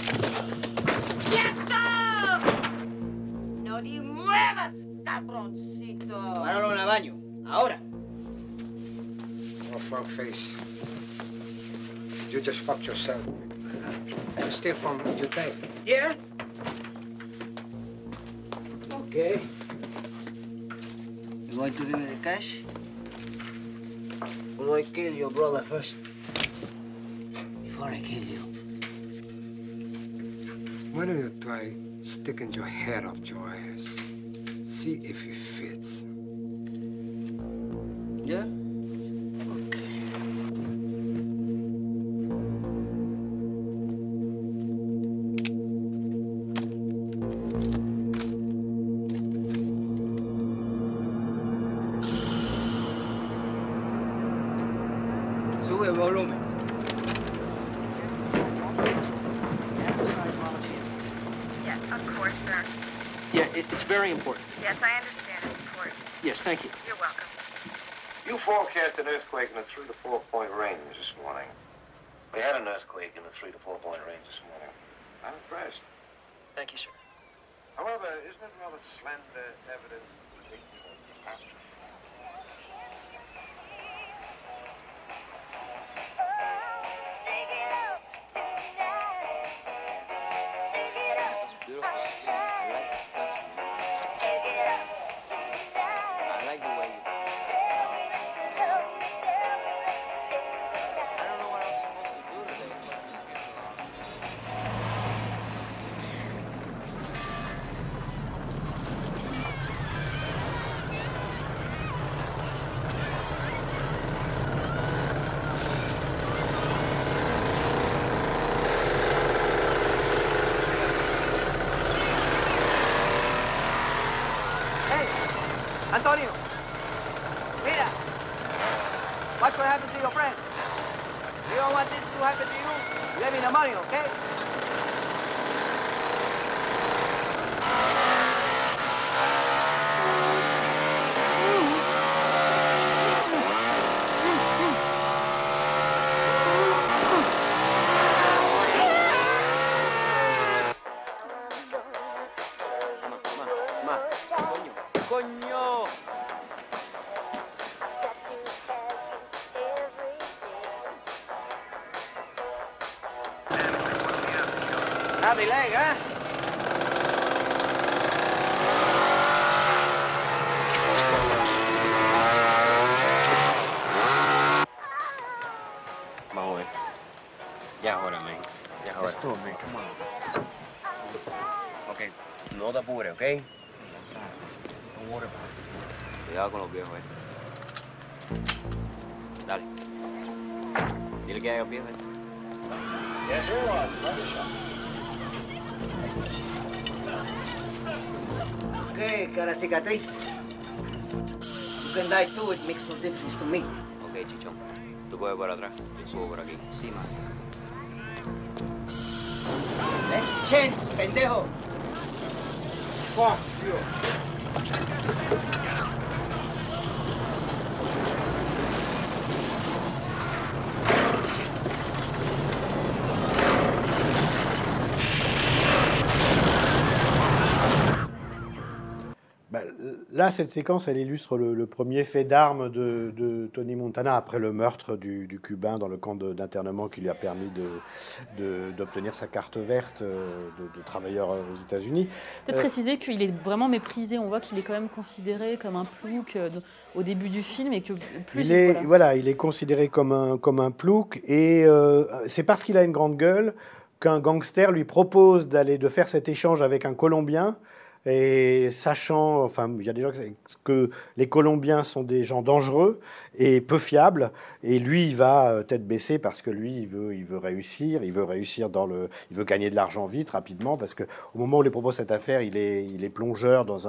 ¡Quieto! ¡No te muevas, cabroncito! Páralo en el baño. Ahora. Oh, front face. You just fucked yourself. You steal from your dad. Yeah? Okay. You going to give me the cash? Or do I kill your brother first? Before I kill you. Why don't you try sticking your head up your ass? See if it fits. Yeah? Okay. Sube el volumen. Yes, of course, sir. Yeah, it's very important. Yes, I understand it's important. Yes, thank you. You're welcome. You forecast an earthquake in a 3 to 4 point range this morning. We had an earthquake in a 3 to 4 point range this morning. I'm impressed. Thank you, sir. However, isn't it rather slender evidence of a catastrophe? Such beautiful skin. I like the touch. I like the way you. I don't know what I'm supposed to do today, but I'm getting along. Hey, Antonio. Mira. Watch what happened to your friend. You don't want this to happen to you? Give me the money, okay? Ma, coño, coño. Grab me leg, huh? Vamos a ver. Ya es hora, man. Ya es hora. Let's do it, man. Come on. Ok, no te apures, ¿ok? Don't worry about Cuidado con los viejos, Dale. Dile que hay los viejos, Yes, it was. Another shot. Okay, cara cicatriz. You can die too, it makes no difference to me. Ok, chichón. Tú puedes por atrás. Yo subo por aquí. Sí, man. Let's change, pendejo. Fuck you. Ben, là, cette séquence, elle illustre le premier fait d'armes de Tony Montana après le meurtre du Cubain dans le camp d'internement qui lui a permis d'obtenir sa carte verte de travailleur aux États-Unis. Peut-être préciser qu'il est vraiment méprisé. On voit qu'il est quand même considéré comme un plouc au début du film et que plus il est considéré comme un plouc et c'est parce qu'il a une grande gueule qu'un gangster lui propose de faire cet échange avec un Colombien. Et sachant, enfin, il y a des gens que les Colombiens sont des gens dangereux et peu fiables, et lui, il va tête baissée parce que lui, il veut réussir, il veut gagner de l'argent vite, rapidement, parce que au moment où il propose cette affaire, il est plongeur dans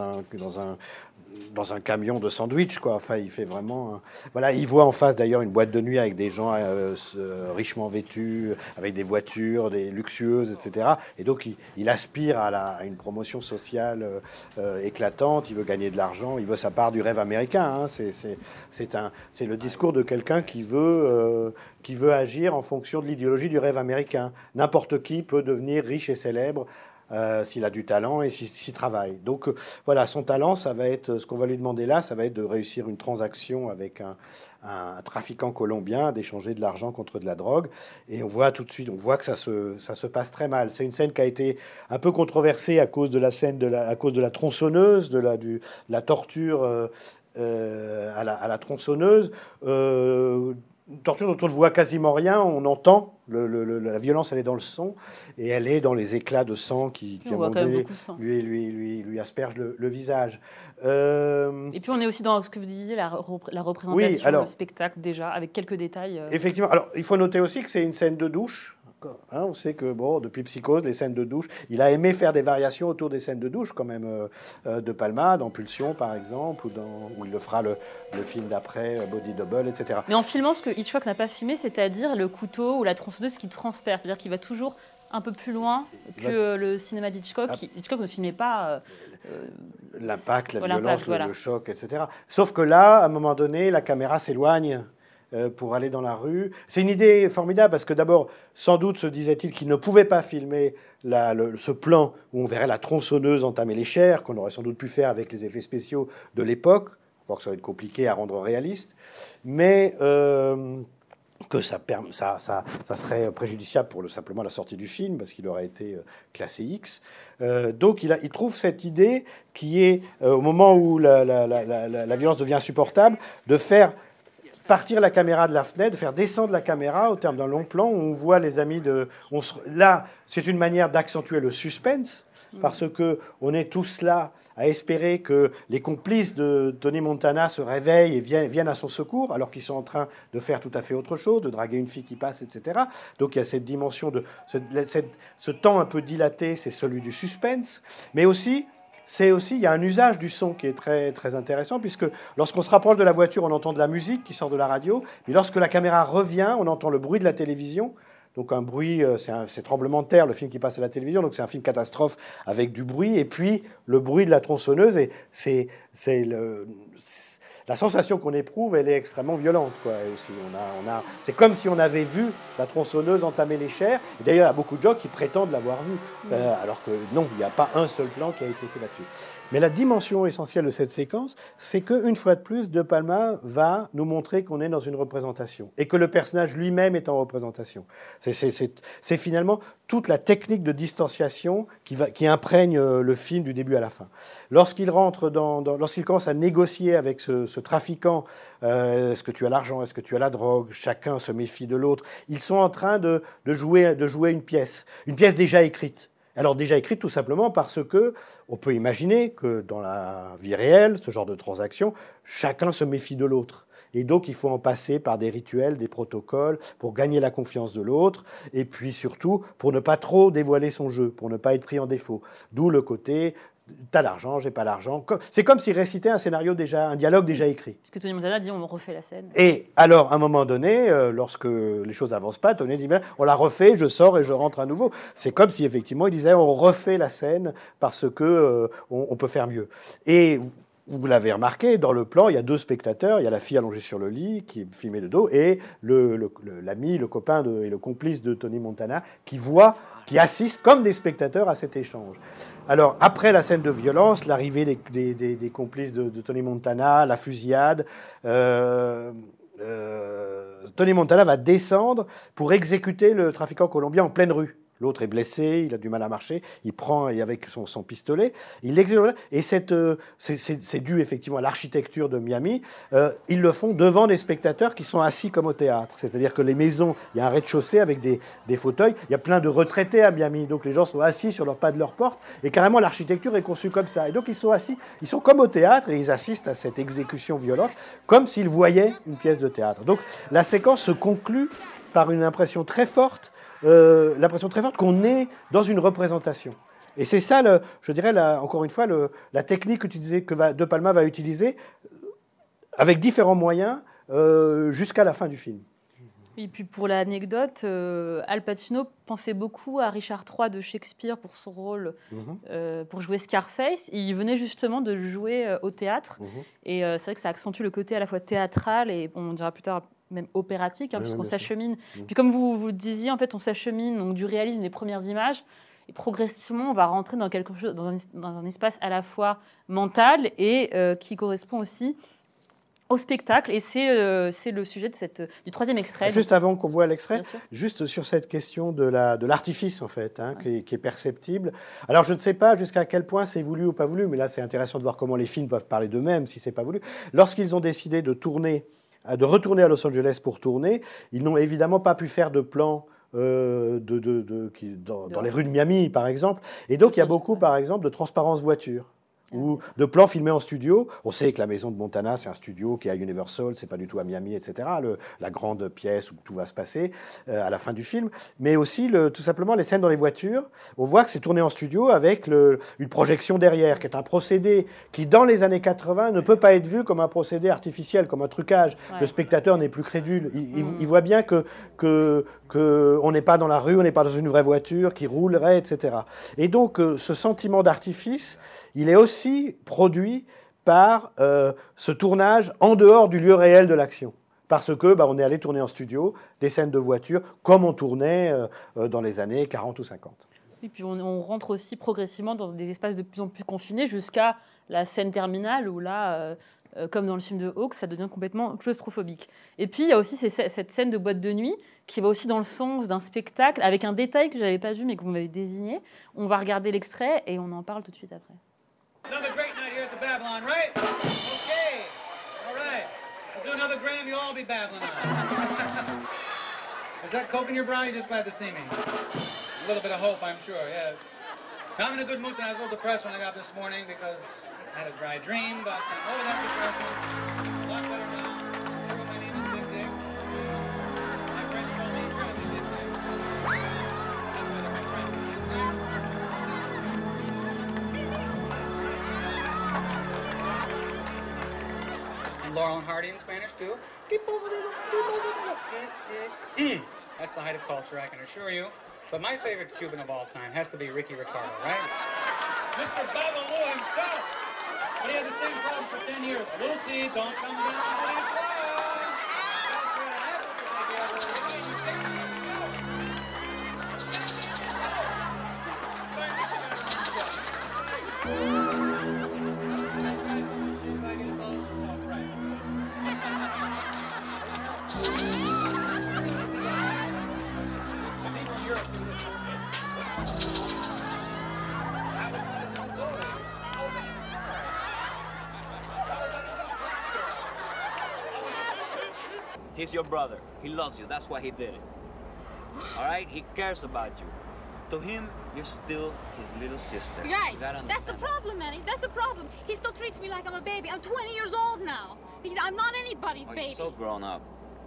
un camion de sandwich, quoi. Enfin, il fait vraiment... Voilà, il voit en face, d'ailleurs, une boîte de nuit avec des gens richement vêtus, avec des voitures, des luxueuses, etc. Et donc, il aspire à une promotion sociale éclatante. Il veut gagner de l'argent. Il veut sa part du rêve américain. Hein. C'est le discours de quelqu'un qui veut agir en fonction de l'idéologie du rêve américain. N'importe qui peut devenir riche et célèbre s'il a du talent et s'il travaille. Donc voilà, son talent, ça va être, ce qu'on va lui demander là, ça va être de réussir une transaction avec un trafiquant colombien, d'échanger de l'argent contre de la drogue. Et on voit tout de suite, que ça se passe très mal. C'est une scène qui a été un peu controversée à cause de la scène, à cause de la tronçonneuse, de la torture à la tronçonneuse. Une torture dont on ne voit quasiment rien, on entend, la violence elle est dans le son, et elle est dans les éclats de sang qui à un moment donné, lui aspergent le visage. Et puis on est aussi dans ce que vous disiez, la représentation, le spectacle déjà, avec quelques détails. Effectivement, alors il faut noter aussi que c'est une scène de douche. Hein, on sait que depuis Psychose, les scènes de douche, il a aimé faire des variations autour des scènes de douche quand même, De Palma, dans Pulsion par exemple, où il le fera le film d'après, Body Double, etc. Mais en filmant ce que Hitchcock n'a pas filmé, c'est-à-dire le couteau ou la tronçonneuse qui transperce, c'est-à-dire qu'il va toujours un peu plus loin que le cinéma d'Hitchcock. Hitchcock ne filmait pas... l'impact, la violence, le choc, etc. Sauf que là, à un moment donné, la caméra s'éloigne pour aller dans la rue. C'est une idée formidable parce que d'abord, sans doute se disait-il qu'il ne pouvait pas filmer ce plan où on verrait la tronçonneuse entamer les chairs, qu'on aurait sans doute pu faire avec les effets spéciaux de l'époque, encore que ça va être compliqué à rendre réaliste, mais que ça serait préjudiciable pour simplement la sortie du film parce qu'il aurait été classé X. Donc il trouve cette idée qui est, au moment où la violence devient insupportable, de faire partir la caméra de la fenêtre, de faire descendre la caméra au terme d'un long plan où on voit les amis Là, c'est une manière d'accentuer le suspense, parce qu'on est tous là à espérer que les complices de Tony Montana se réveillent et viennent à son secours, alors qu'ils sont en train de faire tout à fait autre chose, de draguer une fille qui passe, etc. Donc il y a cette dimension ce temps un peu dilaté, c'est celui du suspense, mais aussi... il y a un usage du son qui est très, très intéressant, puisque lorsqu'on se rapproche de la voiture, on entend de la musique qui sort de la radio, mais lorsque la caméra revient, on entend le bruit de la télévision. Donc un bruit, c'est Tremblement de terre, le film qui passe à la télévision, donc c'est un film catastrophe avec du bruit, et puis le bruit de la tronçonneuse, et la sensation qu'on éprouve, elle est extrêmement violente, quoi. Et aussi, c'est comme si on avait vu la tronçonneuse entamer les chairs. Et d'ailleurs, il y a beaucoup de gens qui prétendent l'avoir vu, alors que non, il n'y a pas un seul plan qui a été fait là-dessus. Mais la dimension essentielle de cette séquence, c'est qu'une fois de plus, De Palma va nous montrer qu'on est dans une représentation et que le personnage lui-même est en représentation. C'est finalement toute la technique de distanciation qui imprègne le film du début à la fin. Lorsqu'il commence à négocier avec ce trafiquant, est-ce que tu as l'argent, est-ce que tu as la drogue, chacun se méfie de l'autre, ils sont en train de jouer une pièce déjà écrite. Alors déjà écrite tout simplement parce que on peut imaginer que dans la vie réelle, ce genre de transaction, chacun se méfie de l'autre. Et donc il faut en passer par des rituels, des protocoles pour gagner la confiance de l'autre et puis surtout pour ne pas trop dévoiler son jeu, pour ne pas être pris en défaut. D'où le côté t'as l'argent, j'ai pas l'argent. C'est comme s'il récitait un dialogue déjà écrit. Parce que Tony Montana dit on refait la scène. Et alors, à un moment donné, lorsque les choses n'avancent pas, Tony dit on la refait, je sors et je rentre à nouveau. C'est comme si effectivement il disait on refait la scène parce que on peut faire mieux. Et vous l'avez remarqué, dans le plan, il y a deux spectateurs. Il y a la fille allongée sur le lit, qui est filmée de dos, et l'ami, le copain et le complice de Tony Montana, qui assistent comme des spectateurs à cet échange. Alors, après la scène de violence, l'arrivée des complices de Tony Montana, la fusillade, Tony Montana va descendre pour exécuter le trafiquant colombien en pleine rue. L'autre est blessé, il a du mal à marcher, il prend avec son pistolet, il l'exécute. Et c'est dû effectivement à l'architecture de Miami. Ils le font devant des spectateurs qui sont assis comme au théâtre. C'est-à-dire que les maisons, il y a un rez-de-chaussée avec des fauteuils. Il y a plein de retraités à Miami. Donc les gens sont assis sur leur pas de leur porte. Et carrément, l'architecture est conçue comme ça. Et donc ils sont assis, ils sont comme au théâtre et ils assistent à cette exécution violente comme s'ils voyaient une pièce de théâtre. Donc la séquence se conclut par une impression très forte. L'impression très forte qu'on est dans une représentation. Et c'est ça, je dirais, encore une fois, la technique que tu disais que De Palma va utiliser avec différents moyens jusqu'à la fin du film. Et puis pour l'anecdote, Al Pacino pensait beaucoup à Richard III de Shakespeare pour son rôle, pour jouer Scarface. Il venait justement de jouer au théâtre. Et c'est vrai que ça accentue le côté à la fois théâtral et on dira plus tard même opératique, puisqu'on s'achemine. Puis comme vous disiez, en fait, on s'achemine donc du réalisme des premières images, et progressivement, on va rentrer dans quelque chose, dans un espace à la fois mental et qui correspond aussi au spectacle. Et c'est le sujet du troisième extrait. Juste avant qu'on voit l'extrait, juste sur cette question de l'artifice, en fait, qui est perceptible. Alors, je ne sais pas jusqu'à quel point c'est voulu ou pas voulu, mais là, c'est intéressant de voir comment les films peuvent parler d'eux-mêmes si c'est pas voulu. Lorsqu'ils ont décidé de retourner à Los Angeles pour tourner, ils n'ont évidemment pas pu faire de plans dans les rues de Miami, par exemple. Et donc, il y a beaucoup, par exemple, de transparence voiture ou de plans filmés en studio. On sait que la maison de Montana, c'est un studio qui est à Universal, c'est pas du tout à Miami, etc. La grande pièce où tout va se passer à la fin du film. Mais aussi, tout simplement, les scènes dans les voitures. On voit que c'est tourné en studio avec une projection derrière, qui est un procédé qui, dans les années 80, ne peut pas être vu comme un procédé artificiel, comme un trucage. Ouais. Le spectateur n'est plus crédule. Il voit bien que on n'est pas dans la rue, on n'est pas dans une vraie voiture qui roulerait, etc. Et donc, ce sentiment d'artifice, il est aussi produit par ce tournage en dehors du lieu réel de l'action. Parce que on est allé tourner en studio des scènes de voiture comme on tournait dans les années 40 ou 50. Et puis on rentre aussi progressivement dans des espaces de plus en plus confinés jusqu'à la scène terminale où là, comme dans le film de Hawks, ça devient complètement claustrophobique. Et puis il y a aussi cette scène de boîte de nuit qui va aussi dans le sens d'un spectacle avec un détail que je n'avais pas vu mais que vous m'avez désigné. On va regarder l'extrait et on en parle tout de suite après. Another great night here at the Babylon, right? Okay. All right. We'll do another Graham, you'll all be babbling on. Is that coke in your brow? You're just glad to see me. A little bit of hope, I'm sure, yes. I'm in a good mood tonight. I was a little depressed when I got up this morning because I had a dry dream, but over that depression, a lot better now. My name is Dick Dick. My friends call me Friendly Dick Dick. That's why they're my friends. Laurel and Hardy in Spanish, too. That's the height of culture, I can assure you. But my favorite Cuban of all time has to be Ricky Ricardo, right? Mr. Babalu himself. But he had the same problem for 10 years. Little C, don't come down until you fly. He's your brother. He loves you. That's why he did it. All right? He cares about you. To him, you're still his little sister. Right. You gotta That's the understand problem, Manny. That's the problem. He still treats me like I'm a baby. I'm 20 years old now. I'm not anybody's that. Oh, baby. you're so grown up.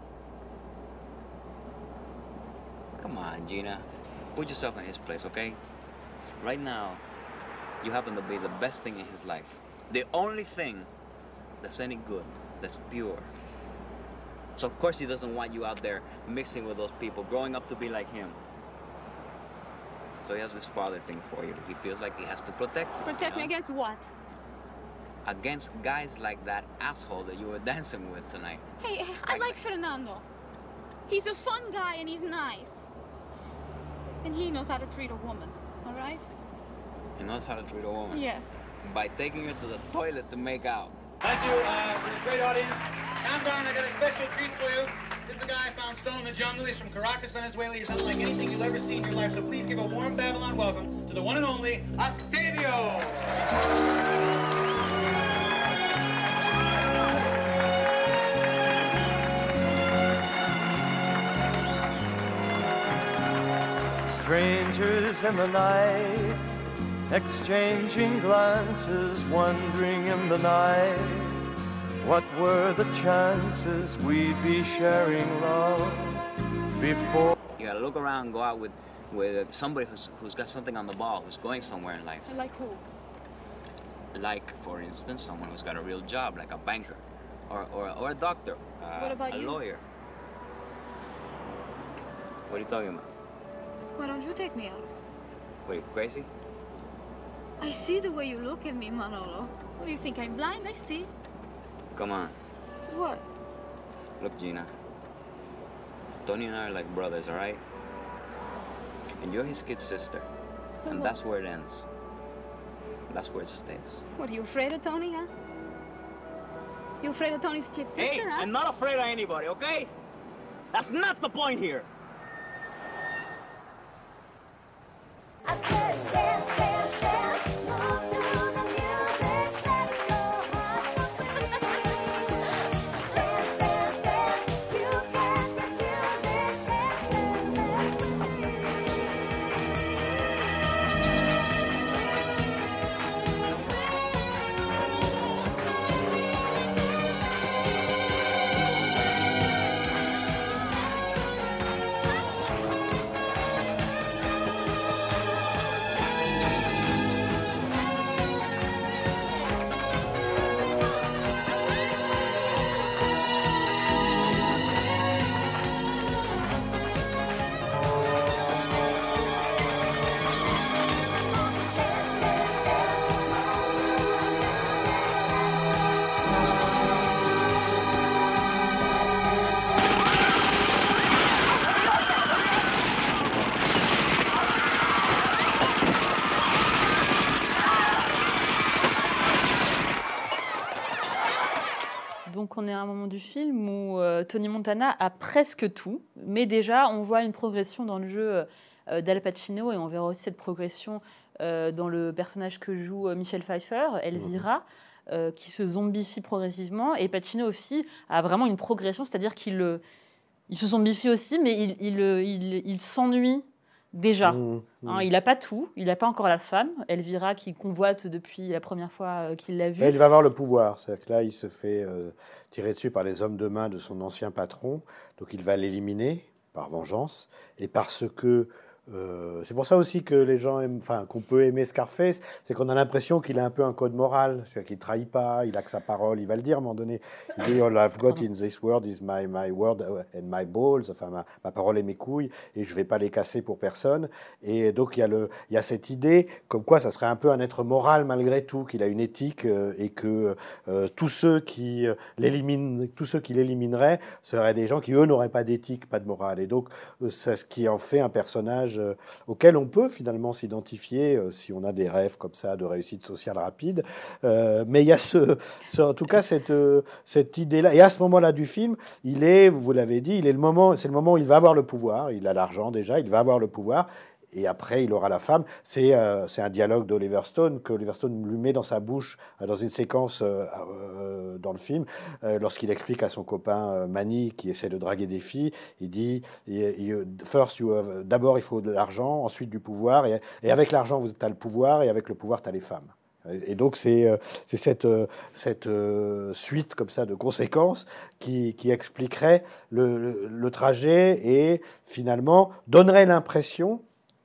Come on, Gina. Put yourself in his place, okay? Right now, you happen to be the best thing in his life. The only thing that's any good, that's pure. So of course he doesn't want you out there mixing with those people, growing up to be like him. So he has this father thing for you. He feels like he has to protect you. Protect me against what? Against guys like that asshole that you were dancing with tonight. Hey, I like Fernando. He's a fun guy and he's nice. And he knows how to treat a woman, all right? He knows how to treat a woman. Yes. By taking her to the toilet to make out. Thank you for the great audience. Countdown, I got a special treat for you. This is a guy I found stoned in the jungle. He's from Caracas, Venezuela. He's unlike anything you've ever seen in your life. So please give a warm Babylon welcome to the one and only Octavio. Strangers in the night, exchanging glances, wondering in the night, what were the chances we'd be sharing love before? You gotta look around and go out with somebody who's got something on the ball, who's going somewhere in life. Like who? Like, for instance, someone who's got a real job, like a banker, or a doctor, What about a you? lawyer. What are you talking about? Why don't you take me out? What, are you crazy? I see the way you look at me, Manolo. What do you think, I'm blind? I see. Come on. What? Look, Gina. Tony and I are like brothers, all right? And you're his kid sister. So And what? that's where it ends. That's where it stays. What, are you afraid of Tony, huh? You afraid of Tony's kid sister, Hey, huh? I'm not afraid of anybody, okay? That's not the point here. Donc on est à un moment du film où Tony Montana a presque tout, mais déjà on voit une progression dans le jeu d'Al Pacino et on verra aussi cette progression dans le personnage que joue Michel Pfeiffer, Elvira, qui se zombifie progressivement. Et Pacino aussi a vraiment une progression, c'est-à-dire qu'il se zombifie aussi, mais il s'ennuie déjà. Hein, il n'a pas tout, il n'a pas encore la femme, Elvira, qui convoite depuis la première fois qu'il l'a vue. Là, il va avoir le pouvoir, c'est-à-dire que là, il se fait tirer dessus par les hommes de main de son ancien patron, donc il va l'éliminer par vengeance, et parce que c'est pour ça aussi que les gens aiment, enfin, qu'on peut aimer Scarface, c'est qu'on a l'impression qu'il a un peu un code moral, c'est-à-dire qu'il ne trahit pas, il a que sa parole, il va le dire à un moment donné. Il dit All I've got in this world is my word and my balls, enfin ma parole et mes couilles, et je ne vais pas les casser pour personne. Et donc il y a cette idée comme quoi ça serait un peu un être moral malgré tout, qu'il a une éthique et que tous ceux qui l'élimineraient seraient des gens qui, eux, n'auraient pas d'éthique, pas de morale. Et donc c'est ce qui en fait un personnage auquel on peut finalement s'identifier si on a des rêves comme ça de réussite sociale rapide. Mais il y a en tout cas cette idée-là. Et à ce moment-là du film, vous l'avez dit, c'est le moment où il va avoir le pouvoir. Il a l'argent déjà, il va avoir le pouvoir. Et après, il aura la femme. C'est un dialogue d'Oliver Stone que Oliver Stone lui met dans sa bouche dans une séquence dans le film, lorsqu'il explique à son copain Manny, qui essaie de draguer des filles. Il dit d'abord, il faut de l'argent, ensuite du pouvoir. Et avec l'argent, tu as le pouvoir, et avec le pouvoir, tu as les femmes. Et donc, c'est cette suite comme ça de conséquences qui expliquerait le trajet et finalement donnerait l'impression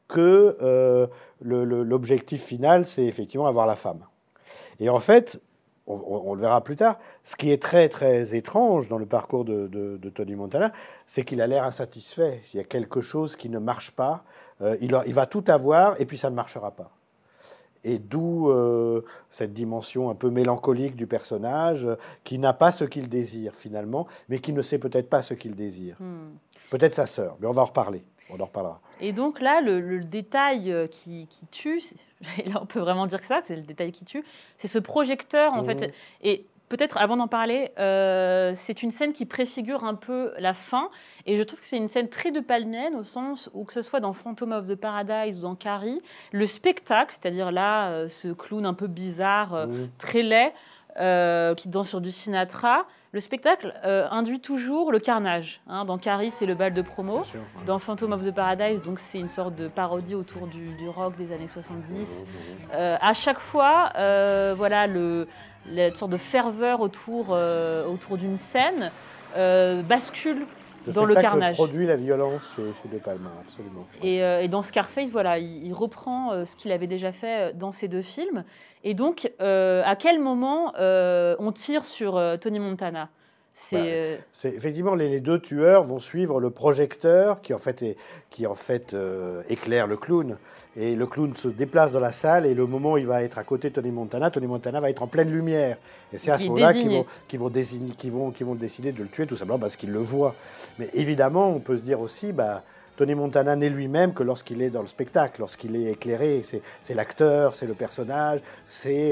que l'objectif final, c'est effectivement avoir la femme. Et en fait, on le verra plus tard, ce qui est très, très étrange dans le parcours de Tony Montana, c'est qu'il a l'air insatisfait. Il y a quelque chose qui ne marche pas. Il va tout avoir et puis ça ne marchera pas. Et d'où cette dimension un peu mélancolique du personnage qui n'a pas ce qu'il désire finalement, mais qui ne sait peut-être pas ce qu'il désire. Peut-être sa sœur, mais on va en reparler. On en reparlera. Et donc là, le détail qui tue, et là on peut vraiment dire que c'est le détail qui tue, c'est ce projecteur en fait. Et peut-être avant d'en parler, c'est une scène qui préfigure un peu la fin. Et je trouve que c'est une scène très de Palmienne au sens où que ce soit dans Phantom of the Paradise ou dans Carrie, le spectacle, c'est-à-dire là, ce clown un peu bizarre, très laid, qui danse sur du Sinatra. Le spectacle induit toujours le carnage. Hein. Dans Carrie, c'est le bal de promo. Sûr, ouais. Dans Phantom of the Paradise, donc c'est une sorte de parodie autour du rock des années 70. À chaque fois, voilà, la sorte de ferveur autour d'une scène bascule dans le carnage. Produit la violence chez De Palma, absolument. Et dans Scarface, voilà, il reprend ce qu'il avait déjà fait dans ces deux films. Et donc, à quel moment on tire sur Tony Montana ? Effectivement, les deux tueurs vont suivre le projecteur qui en fait éclaire le clown. Et le clown se déplace dans la salle et le moment où il va être à côté de Tony Montana va être en pleine lumière. Et c'est à ce moment-là qu'ils vont décider de le tuer, tout simplement parce qu'ils le voient. Mais évidemment, on peut se dire aussi, Tony Montana n'est lui-même que lorsqu'il est dans le spectacle, lorsqu'il est éclairé. C'est l'acteur, c'est le personnage, c'est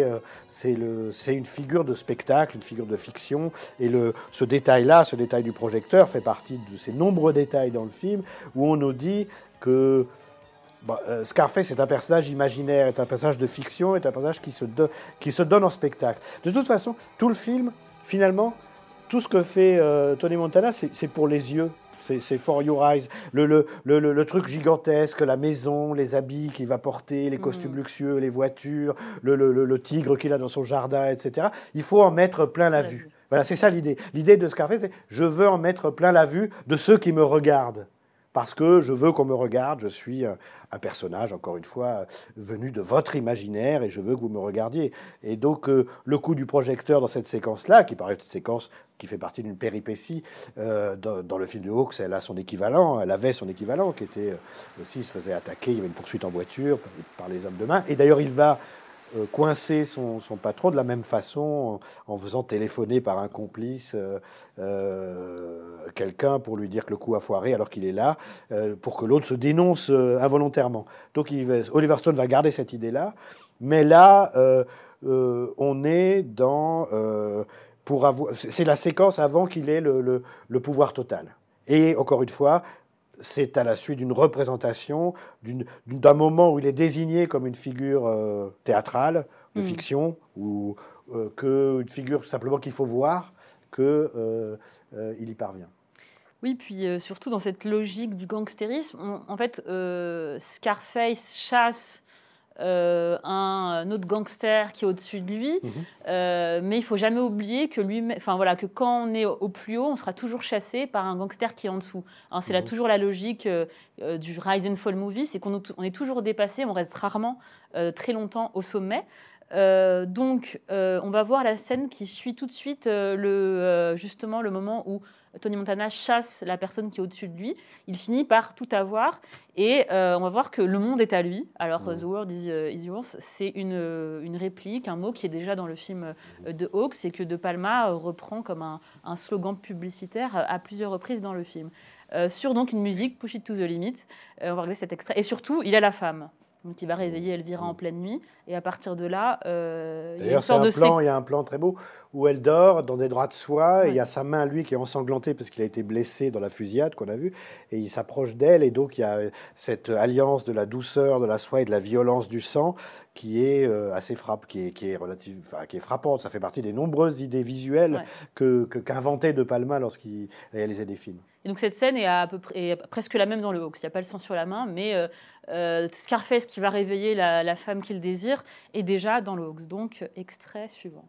une figure de spectacle, une figure de fiction. Et ce détail-là, ce détail du projecteur, fait partie de ces nombreux détails dans le film où on nous dit que Scarface est un personnage imaginaire, est un personnage de fiction, est un personnage qui se donne en spectacle. De toute façon, tout le film, finalement, tout ce que fait Tony Montana, c'est pour les yeux. C'est for your eyes. Le truc gigantesque, la maison, les habits qu'il va porter, les costumes luxueux, les voitures, le tigre qu'il a dans son jardin, etc. Il faut en mettre plein la vue. Voilà, c'est ça l'idée. L'idée de Scarface, c'est je veux en mettre plein la vue de ceux qui me regardent. Parce que je veux qu'on me regarde, je suis un personnage, encore une fois, venu de votre imaginaire et je veux que vous me regardiez. Et donc, le coup du projecteur dans cette séquence-là, qui paraît une séquence qui fait partie d'une péripétie, dans le film de Hawks, elle avait son équivalent, qui était aussi, il se faisait attaquer, il y avait une poursuite en voiture par les hommes de main. Et d'ailleurs, il va coincer son patron de la même façon en faisant téléphoner par un complice quelqu'un pour lui dire que le coup a foiré alors qu'il est là, pour que l'autre se dénonce involontairement. Donc Oliver Stone va garder cette idée-là, mais là on est dans c'est la séquence avant qu'il ait le pouvoir total. Et encore une fois, c'est à la suite d'une représentation, d'un moment où il est désigné comme une figure théâtrale, de fiction, ou une figure simplement qu'il faut voir, qu'il y parvient. Oui, puis surtout dans cette logique du gangstérisme, en fait, Scarface chasse un autre gangster qui est au-dessus de lui, mais il ne faut jamais oublier que, que quand on est au plus haut, on sera toujours chassé par un gangster qui est en dessous. Hein, c'est là toujours la logique du Rise and Fall movie, c'est qu'on est toujours dépassé, on reste rarement très longtemps au sommet. Donc, on va voir la scène qui suit tout de suite justement le moment où Tony Montana chasse la personne qui est au-dessus de lui. Il finit par tout avoir et on va voir que le monde est à lui. Alors, The world is yours, c'est une réplique, un mot qui est déjà dans le film de Hawks et que De Palma reprend comme un slogan publicitaire à plusieurs reprises dans le film. Sur donc une musique, Push It to the Limit, on va regarder cet extrait. Et surtout, il y a la femme. Donc, il va réveiller Elvira en pleine nuit. Et à partir de là, D'ailleurs, il y a un plan très beau où elle dort dans des draps de soie. Et il y a sa main, lui, qui est ensanglantée parce qu'il a été blessé dans la fusillade qu'on a vue. Et il s'approche d'elle. Et donc, il y a cette alliance de la douceur de la soie et de la violence du sang qui est assez qui est frappante. Ça fait partie des nombreuses idées visuelles qu'inventait De Palma lorsqu'il réalisait des films. Et donc cette scène est presque la même dans le Hawks. Il n'y a pas le sang sur la main, mais Scarface qui va réveiller la femme qu'il désire est déjà dans le Hawks. Donc extrait suivant.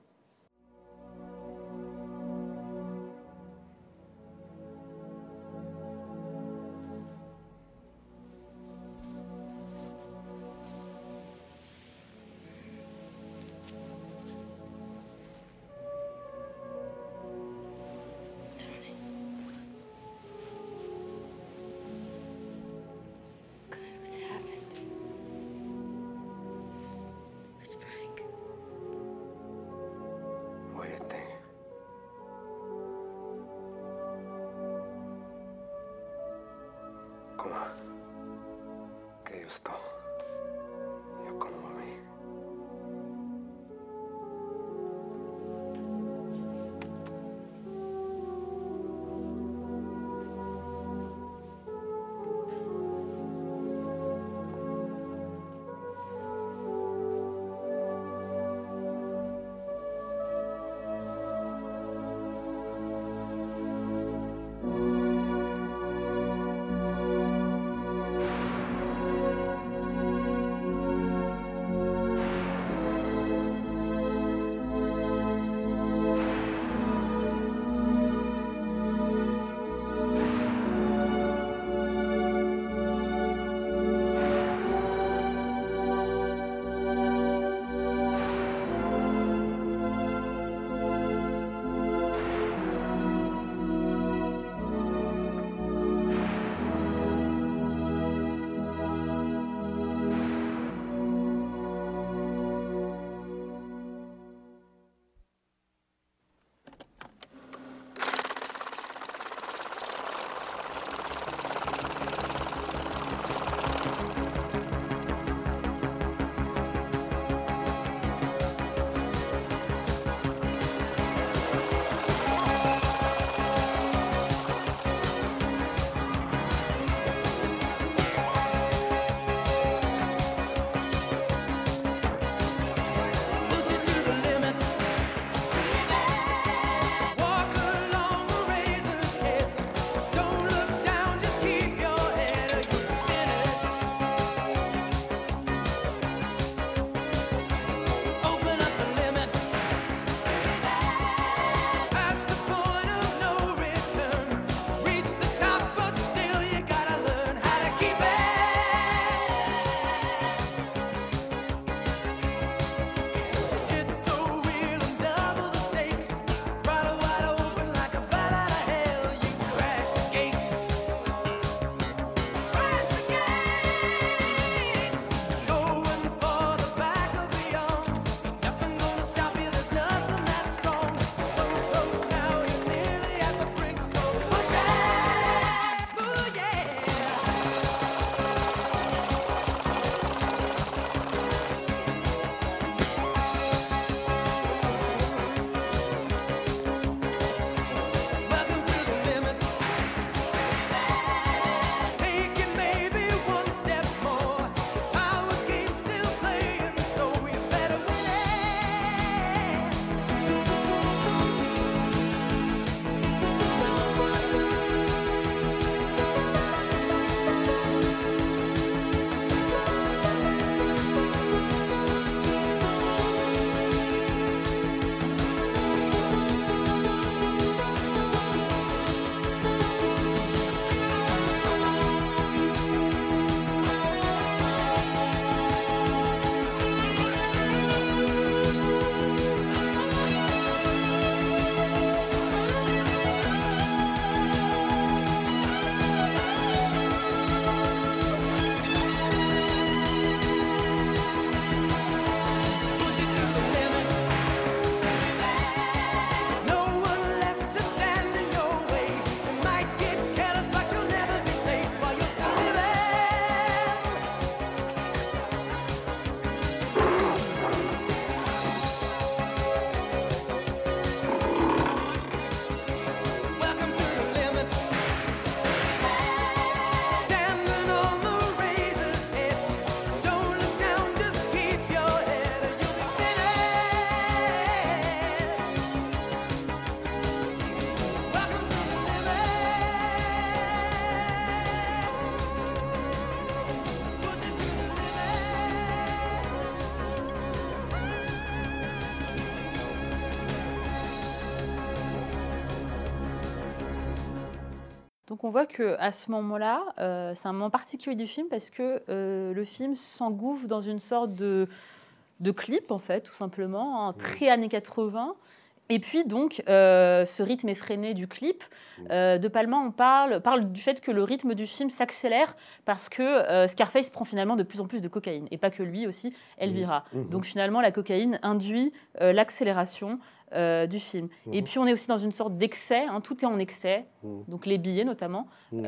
Donc on voit qu'à ce moment-là, c'est un moment particulier du film parce que le film s'engouffre dans une sorte de clip, en fait, tout simplement, très années 80. Et puis donc, ce rythme effréné du clip, De Palma parle du fait que le rythme du film s'accélère parce que Scarface prend finalement de plus en plus de cocaïne. Et pas que lui aussi, Elvira. Donc finalement, la cocaïne induit l'accélération du film. Et puis on est aussi dans une sorte d'excès, hein, tout est en excès, donc les billets notamment.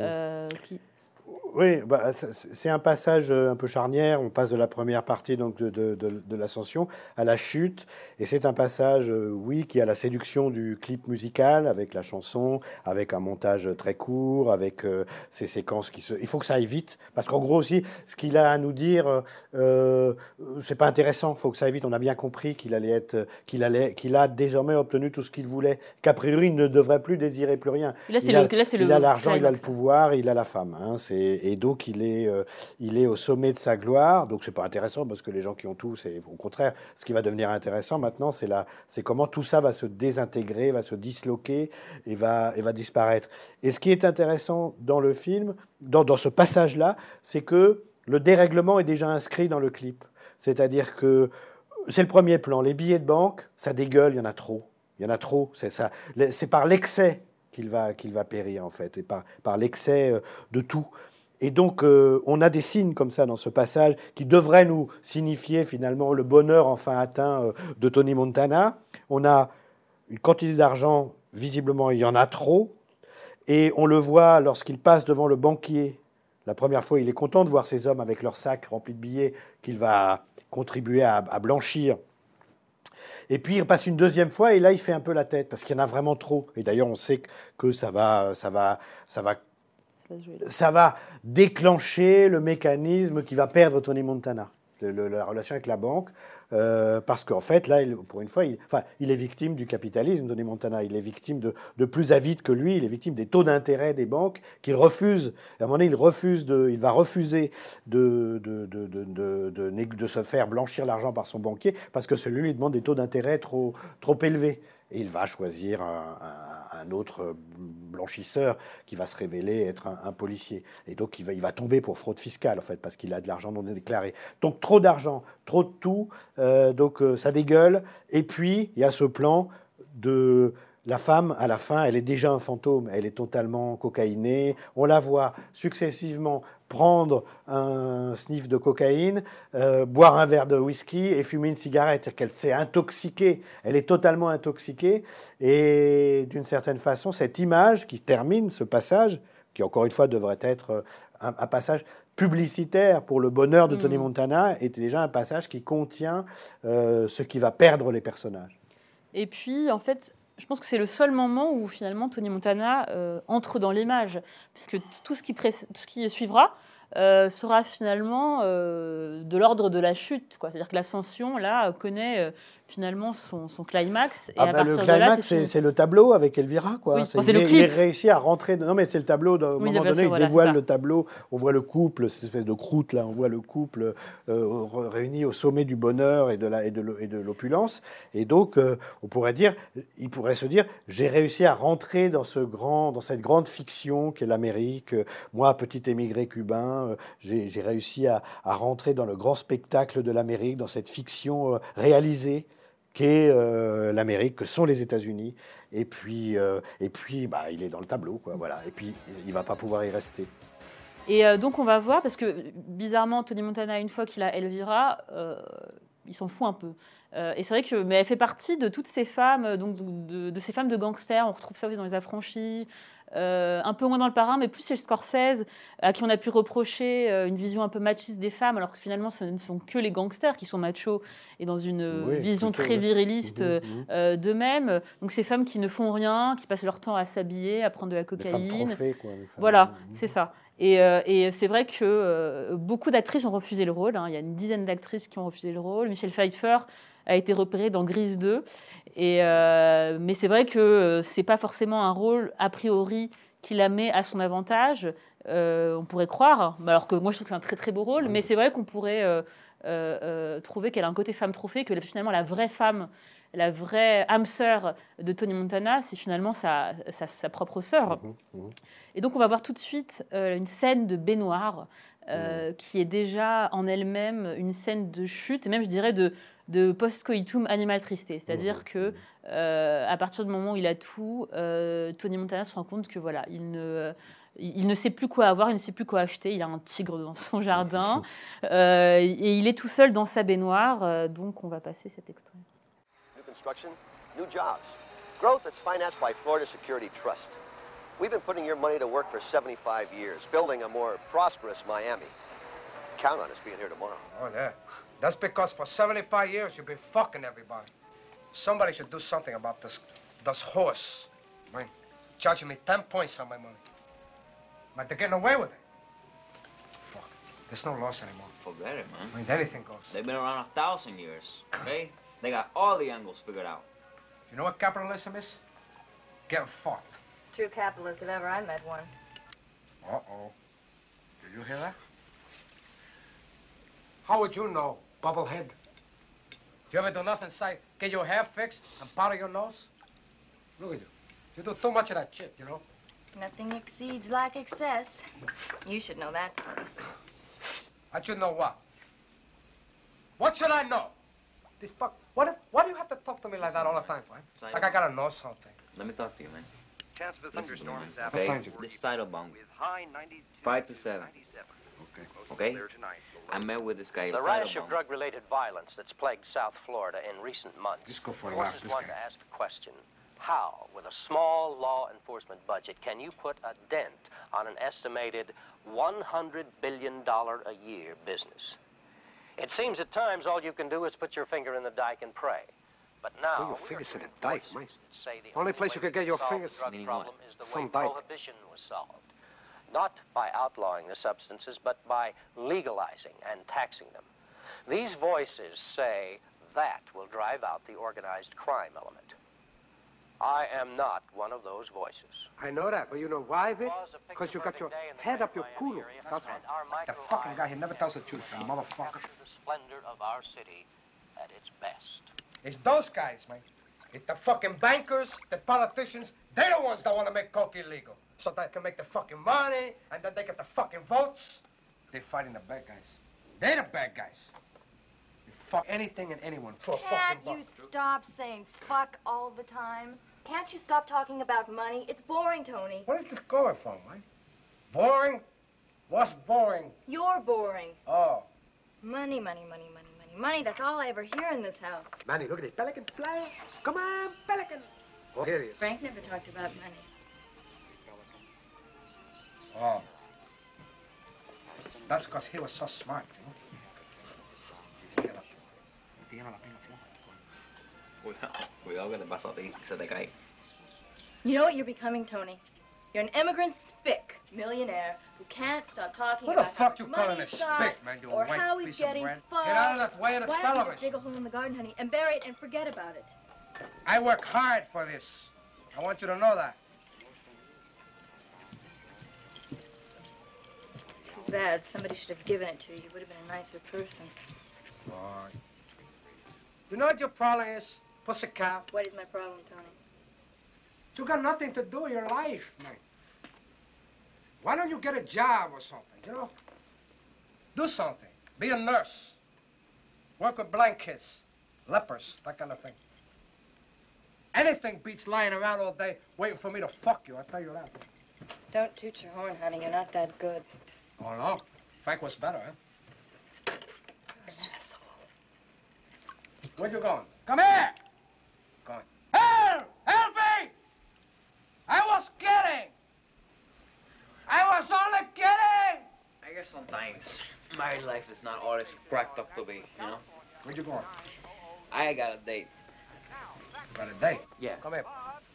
Oui, bah, c'est un passage un peu charnière. On passe de la première partie donc de l'ascension à la chute. Et c'est un passage, oui, qui a la séduction du clip musical avec la chanson, avec un montage très court, avec ces séquences qui se... Il faut que ça aille vite. Parce qu'en gros aussi, ce qu'il a à nous dire, c'est pas intéressant. Il faut que ça aille vite. On a bien compris qu'il a désormais obtenu tout ce qu'il voulait. Qu'a priori, il ne devrait plus désirer plus rien. Il a l'argent, il a le pouvoir, il a la femme. Hein, et donc, il est au sommet de sa gloire. Donc, c'est pas intéressant parce que les gens qui ont tout, c'est au contraire. Ce qui va devenir intéressant maintenant, c'est comment tout ça va se désintégrer, va se disloquer et va disparaître. Et ce qui est intéressant dans le film, dans ce passage-là, c'est que le dérèglement est déjà inscrit dans le clip. C'est-à-dire que c'est le premier plan. Les billets de banque, ça dégueule, il y en a trop. Il y en a trop. C'est par l'excès qu'il va périr, en fait, et par l'excès de tout. Et donc, on a des signes comme ça dans ce passage qui devraient nous signifier finalement le bonheur enfin atteint de Tony Montana. On a une quantité d'argent, visiblement, il y en a trop. Et on le voit lorsqu'il passe devant le banquier. La première fois, il est content de voir ces hommes avec leurs sacs remplis de billets qu'il va contribuer à blanchir. Et puis, il passe une deuxième fois et là, il fait un peu la tête parce qu'il y en a vraiment trop. Et d'ailleurs, on sait que ça va déclencher le mécanisme qui va perdre Tony Montana, la relation avec la banque, parce qu'en fait, là, pour une fois, il est victime du capitalisme, Tony Montana. Il est victime de plus avides que lui. Il est victime des taux d'intérêt des banques qu'il refuse. À un moment donné, il va refuser de se faire blanchir l'argent par son banquier parce que celui lui demande des taux d'intérêt trop élevés. Et il va choisir un autre blanchisseur qui va se révéler être un policier. Et donc, il va tomber pour fraude fiscale, en fait, parce qu'il a de l'argent non déclaré. Donc, trop d'argent, trop de tout. Donc, ça dégueule. Et puis, il y a ce plan de... La femme, à la fin, elle est déjà un fantôme. Elle est totalement cocaïnée. On la voit successivement prendre un sniff de cocaïne, boire un verre de whisky et fumer une cigarette. C'est-à-dire qu'elle s'est intoxiquée. Elle est totalement intoxiquée. Et d'une certaine façon, cette image qui termine ce passage, qui encore une fois devrait être un passage publicitaire pour le bonheur de Tony Montana, était déjà un passage qui contient ce qui va perdre les personnages. Et puis, en fait... Je pense que c'est le seul moment où finalement Tony Montana entre dans l'image, puisque tout ce qui suivra sera finalement de l'ordre de la chute, quoi. C'est-à-dire que l'ascension là connaît finalement son climax. Et le climax, c'est le tableau avec Elvira, quoi. Oui, il réussit à rentrer. Non, mais c'est le tableau. Au moment donné, il dévoile le tableau. On voit le couple, cette espèce de croûte là. On voit le couple réuni au sommet du bonheur et de l'opulence. Et donc, il pourrait se dire, j'ai réussi à rentrer dans cette grande fiction qu'est l'Amérique. Moi, petit émigré cubain, j'ai réussi à rentrer dans le grand spectacle de l'Amérique, dans cette fiction réalisée qu'est l'Amérique, que sont les États-Unis. Et puis il est dans le tableau, quoi. Voilà. Et puis, il ne va pas pouvoir y rester. Et donc, on va voir, parce que bizarrement, Tony Montana, une fois qu'il a Elvira, il s'en fout un peu. Et c'est vrai mais elle fait partie de toutes ces femmes, donc de ces femmes de gangsters. On retrouve ça aussi dans Les Affranchis. Un peu moins dans Le Parrain, mais plus chez Scorsese, à qui on a pu reprocher une vision un peu machiste des femmes, alors que finalement ce ne sont que les gangsters qui sont machos et dans une vision très viriliste d'eux-mêmes. Donc ces femmes qui ne font rien, qui passent leur temps à s'habiller, à prendre de la cocaïne. Les femmes trophées, quoi. Voilà, c'est ça. Et c'est vrai que beaucoup d'actrices ont refusé le rôle. Hein. Il y a une dizaine d'actrices qui ont refusé le rôle. Michelle Pfeiffer a été repérée dans Grease 2. Mais c'est vrai que c'est pas forcément un rôle, a priori, qui la met à son avantage. On pourrait croire, alors que moi je trouve que c'est un très très beau rôle, mais c'est vrai qu'on pourrait trouver qu'elle a un côté femme trophée, que finalement la vraie femme, la vraie âme sœur de Tony Montana, c'est finalement sa propre sœur. Et donc on va voir tout de suite une scène de baignoire qui est déjà en elle-même une scène de chute, et même je dirais de post-coitum animal triste. C'est-à-dire que à partir du moment où il a tout, Tony Montana se rend compte que voilà, il ne sait plus quoi avoir, il ne sait plus quoi acheter. Il a un tigre dans son jardin et il est tout seul dans sa baignoire. Donc on va passer cet extrait. New construction, new jobs. Growth that's financed by Florida Security Trust. We've been putting your money to work for 75 years, building a more prosperous Miami. Count on us being here tomorrow. Oh, yeah. That's because for 75 years you've been fucking everybody. Somebody should do something about this horse. Man, charging me 10 points on my money. But they're getting away with it. Fuck. There's no loss anymore. Forget it, man. I mean, anything goes. They've been around 1,000 years, okay? They got all the angles figured out. You know what capitalism is? Getting fucked. True capitalist if ever I met one. Uh-oh. Did you hear that? How would you know, bubblehead? You ever do nothing say, get your hair fixed and powder your nose? Look at you. You do too much of that shit, you know? Nothing exceeds like excess. You should know that, Tony. I should know what? What should I know? This fuck. Why do you have to talk to me like that all the time, man? Like I gotta know something. Let me talk to you, man. Chance of a thunderstorm is Okay, this side of bound. 5 to 7. Okay? I met with this guy. The rash of drug-related violence that's plagued South Florida in recent months Just go for a forces laugh, one to ask the question, how, with a small law enforcement budget, can you put a dent on an estimated $100 billion a year business? It seems at times all you can do is put your finger in the dike and pray. But now, Put your fingers in the dike, man. Only place you could get your fingers some dike. Prohibition was solved. Not by outlawing the substances, but by legalizing and taxing them. These voices say that will drive out the organized crime element. I am not one of those voices. I know that, but you know why, Vic? Because you got your head up your culo. That's why. The fucking guy, he never tells the truth, that motherfucker. The splendor of our city at its best. It's those guys, man. It's the fucking bankers, the politicians. They're the ones that want to make coke illegal. So they can make the fucking money, and then they get the fucking votes. They're fighting the bad guys. They're the bad guys. They fuck anything and anyone for a fucking Can't buck. you stop saying fuck all the time? Can't you stop talking about money? It's boring, Tony. Where is this going from, man? Boring? What's boring? You're boring. Oh. Money, money, money, money, money, money. That's all I ever hear in this house. Manny, look at this pelican fly. Come on, pelican. Oh, here he is. Frank never talked about money. Oh. That's because he was so smart, you know? Cuidado que te pasa a ti, se te cae. You know what you're becoming, Tony? You're an immigrant spick, millionaire, who can't stop talking What the about how fuck much you money calling a he's got, spick, man, you or white how he's piece of getting bread? fucked. Get out of the way of the Why don't you just television. dig a hole in the garden, honey, and bury it and forget about it? I work hard for this. I want you to know that. It's too bad. Somebody should have given it to you. You would have been a nicer person. All right. You know what your problem is, pussycat? What is my problem, Tony? You got nothing to do in your life, man. Why don't you get a job or something, you know? Do something. Be a nurse. Work with blind kids, lepers, that kind of thing. Anything beats lying around all day waiting for me to fuck you, I'll tell you that. Don't toot your horn, honey. You're not that good. Oh, no? Frank was better, huh? You're an asshole. Where you going? Come here! Going. Help! Help me! I was kidding! I was only kidding! I guess sometimes married life is not all it's cracked up to be, you know? Where you going? I got a date. Got a date? Yeah. Come here.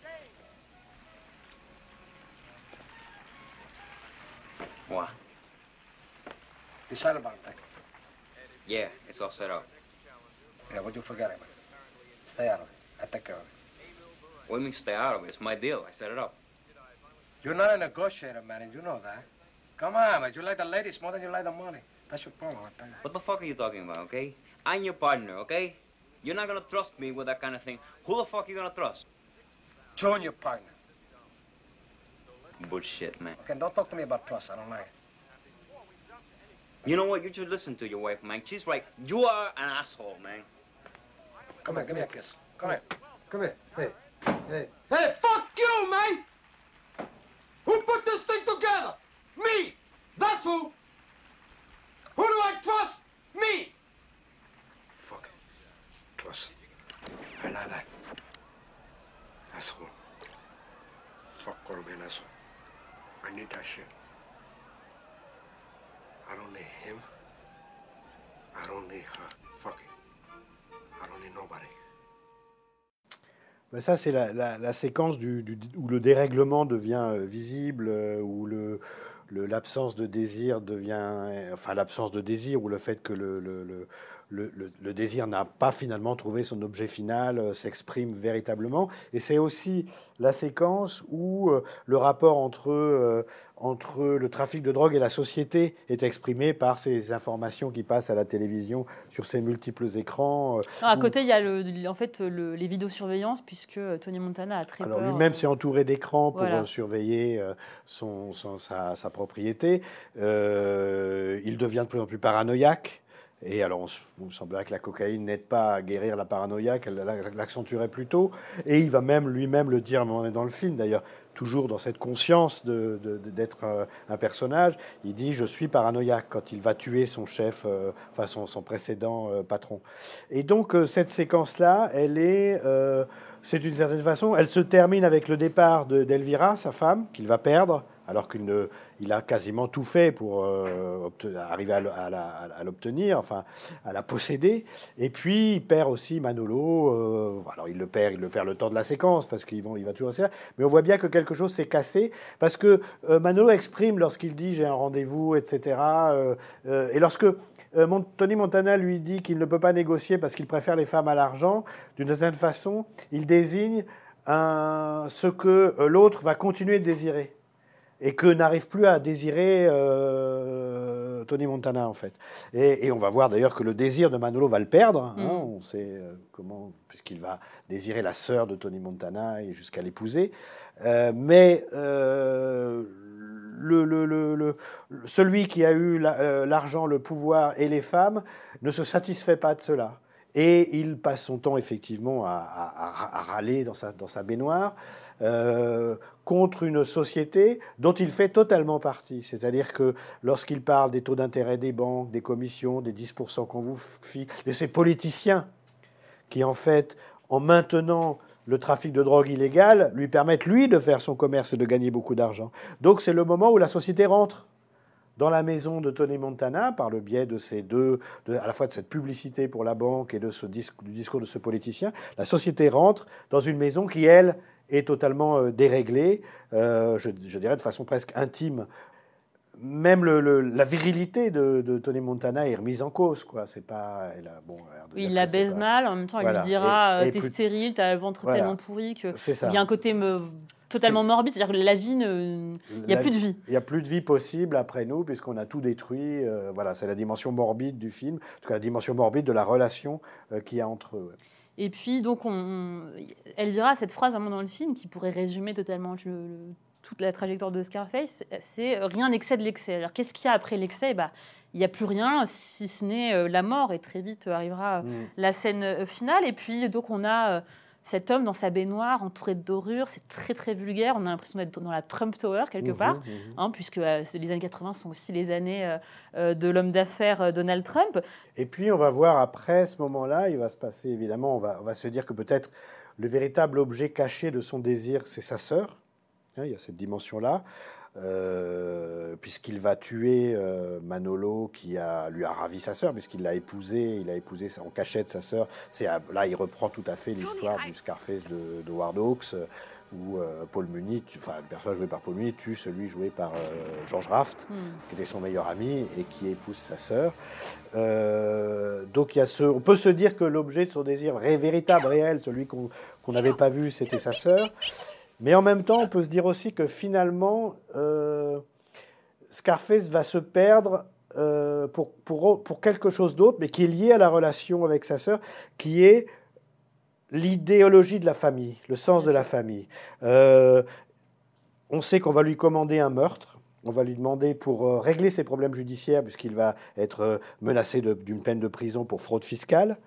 What? Decide about that. Yeah, it's all set up. Yeah, what you forgetting, man? Stay out of it. I take care of it. What do you mean stay out of it? It's my deal. I set it up. You're not a negotiator, man, and you know that. Come on, man. You like the ladies more than you like the money. That's your problem, I tell you. What the fuck are you talking about, okay? I'm your partner, okay? You're not gonna trust me with that kind of thing. Who the fuck are you gonna trust? Join your partner. Bullshit, man. Okay, don't talk to me about trust. I don't like it. You know what? You should listen to your wife, man. She's right. You are an asshole, man. Come here, give me a kiss. Come here. Come here. Hey. Hey. Hey, fuck you, man! Who put this thing together? Me! That's who! Who do I trust? Me! Fuck it. Trust. I like that. Asshole. Fuck all man, asshole. I need that shit. I don't need him. I don't need her. Fuck it. I don't need nobody. Ben ça, c'est la séquence où le dérèglement devient visible, où l'absence de désir devient... Enfin, l'absence de désir, ou le fait que le désir n'a pas finalement trouvé son objet final, s'exprime véritablement. Et c'est aussi la séquence où le rapport entre le trafic de drogue et la société est exprimé par ces informations qui passent à la télévision sur ces multiples écrans. À côté, il y a les vidéosurveillances, puisque Tony Montana a très peur. Alors lui-même s'est entouré d'écrans pour Voilà. surveiller sa propriété. Il devient de plus en plus paranoïaque. Et alors, il semblerait que la cocaïne n'aide pas à guérir la paranoïa, qu'elle l'accentuerait plutôt. Et il va même lui-même le dire à un moment donné dans le film, d'ailleurs, toujours dans cette conscience d'être un personnage. Il dit « Je suis paranoïaque » quand il va tuer son chef, enfin son précédent patron. Et donc, cette séquence-là, c'est d'une certaine façon, elle se termine avec le départ d'Elvira, sa femme, qu'il va perdre, alors qu'il a quasiment tout fait pour arriver à l'obtenir, enfin à la posséder. Et puis il perd aussi Manolo. Alors il le perd le temps de la séquence parce qu'il va toujours rester là. Mais on voit bien que quelque chose s'est cassé parce que Manolo exprime lorsqu'il dit j'ai un rendez-vous, etc. Et lorsque Tony Montana lui dit qu'il ne peut pas négocier parce qu'il préfère les femmes à l'argent, d'une certaine façon, il désigne ce que l'autre va continuer de désirer. Et que n'arrive plus à désirer Tony Montana, en fait. Et on va voir d'ailleurs que le désir de Manolo va le perdre. Hein, on sait comment, puisqu'il va désirer la sœur de Tony Montana et jusqu'à l'épouser. Mais celui qui a eu l'argent, le pouvoir et les femmes ne se satisfait pas de cela. Et il passe son temps effectivement à râler dans sa baignoire contre une société dont il fait totalement partie. C'est-à-dire que lorsqu'il parle des taux d'intérêt des banques, des commissions, des 10% qu'on vous fie, de ces politiciens qui, en fait, en maintenant le trafic de drogue illégal, lui permettent, lui, de faire son commerce et de gagner beaucoup d'argent. Donc c'est le moment où la société rentre dans la maison de Tony Montana, par le biais de à la fois de cette publicité pour la banque et du discours de ce politicien. La société rentre dans une maison qui, elle, est totalement déréglée, je dirais de façon presque intime. Même la virilité de Tony Montana est remise en cause, quoi. C'est pas, il la baise mal, en même temps, elle lui dira t'es stérile, t'as le ventre tellement pourri que il y a un côté totalement morbide, c'est-à-dire que la vie, il n'y a plus de vie. Il n'y a plus de vie possible après nous, puisqu'on a tout détruit. Voilà, c'est la dimension morbide du film, en tout cas la dimension morbide de la relation qu'il y a entre eux. Et puis, donc, elle dira cette phrase à un moment dans le film qui pourrait résumer totalement toute la trajectoire de Scarface, c'est « rien n'excède l'excès ». Alors, qu'est-ce qu'il y a après l'excès ? Il n'y a plus rien, si ce n'est la mort, et très vite arrivera la scène finale. Et puis, donc, on a cet homme dans sa baignoire, entouré de dorures, c'est très, très vulgaire. On a l'impression d'être dans la Trump Tower, quelque part, puisque les années 80 sont aussi les années de l'homme d'affaires Donald Trump. Et puis, on va voir après ce moment-là, il va se passer, évidemment, on va se dire que peut-être le véritable objet caché de son désir, c'est sa sœur. Il y a cette dimension-là. Puisqu'il va tuer Manolo qui lui a ravi sa sœur, puisqu'il l'a épousée, il a épousé en cachette sa sœur. Là, il reprend tout à fait l'histoire du Scarface de Howard Hawks, où Paul Muni, le personnage joué par Paul Muni, tue celui joué par George Raft, qui était son meilleur ami et qui épouse sa sœur. Donc, on peut se dire que l'objet de son désir véritable, réel, celui qu'on n'avait pas vu, c'était sa sœur. Mais en même temps, on peut se dire aussi que finalement, Scarface va se perdre pour quelque chose d'autre, mais qui est lié à la relation avec sa sœur, qui est l'idéologie de la famille, le sens de la famille. On sait qu'on va lui commander un meurtre. On va lui demander pour régler ses problèmes judiciaires, puisqu'il va être menacé d'une peine de prison pour fraude fiscale.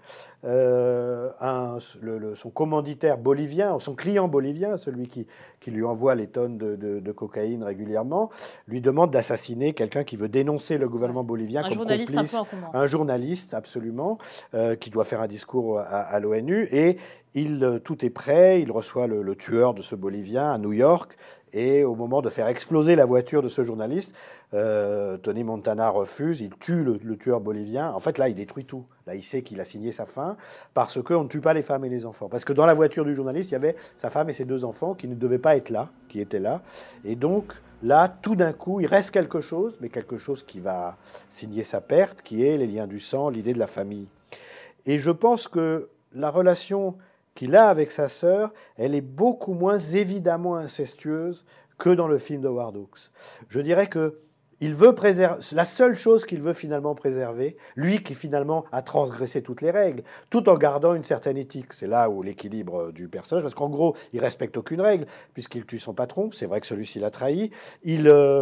Son commanditaire bolivien, son client bolivien, celui qui lui envoie les tonnes de cocaïne régulièrement, lui demande d'assassiner quelqu'un qui veut dénoncer le gouvernement bolivien comme journaliste complice. un peu encombrant. Un journaliste, absolument, qui doit faire un discours à l'ONU. Et tout est prêt, il reçoit le tueur de ce Bolivien à New York. Et au moment de faire exploser la voiture de ce journaliste, Tony Montana refuse, il tue le tueur bolivien. En fait, là, il détruit tout. Là, il sait qu'il a signé sa fin parce qu'on ne tue pas les femmes et les enfants. Parce que dans la voiture du journaliste, il y avait sa femme et ses 2 enfants qui ne devaient pas être là, qui étaient là. Et donc, là, tout d'un coup, il reste quelque chose, mais quelque chose qui va signer sa perte, qui est les liens du sang, l'idée de la famille. Et je pense que la relation qu'il a avec sa sœur, elle est beaucoup moins évidemment incestueuse que dans le film de Howard Hawks. Je dirais que il veut préserver, la seule chose qu'il veut finalement préserver, lui qui finalement a transgressé toutes les règles, tout en gardant une certaine éthique. C'est là où l'équilibre du personnage, parce qu'en gros, il respecte aucune règle, puisqu'il tue son patron, c'est vrai que celui-ci l'a trahi, il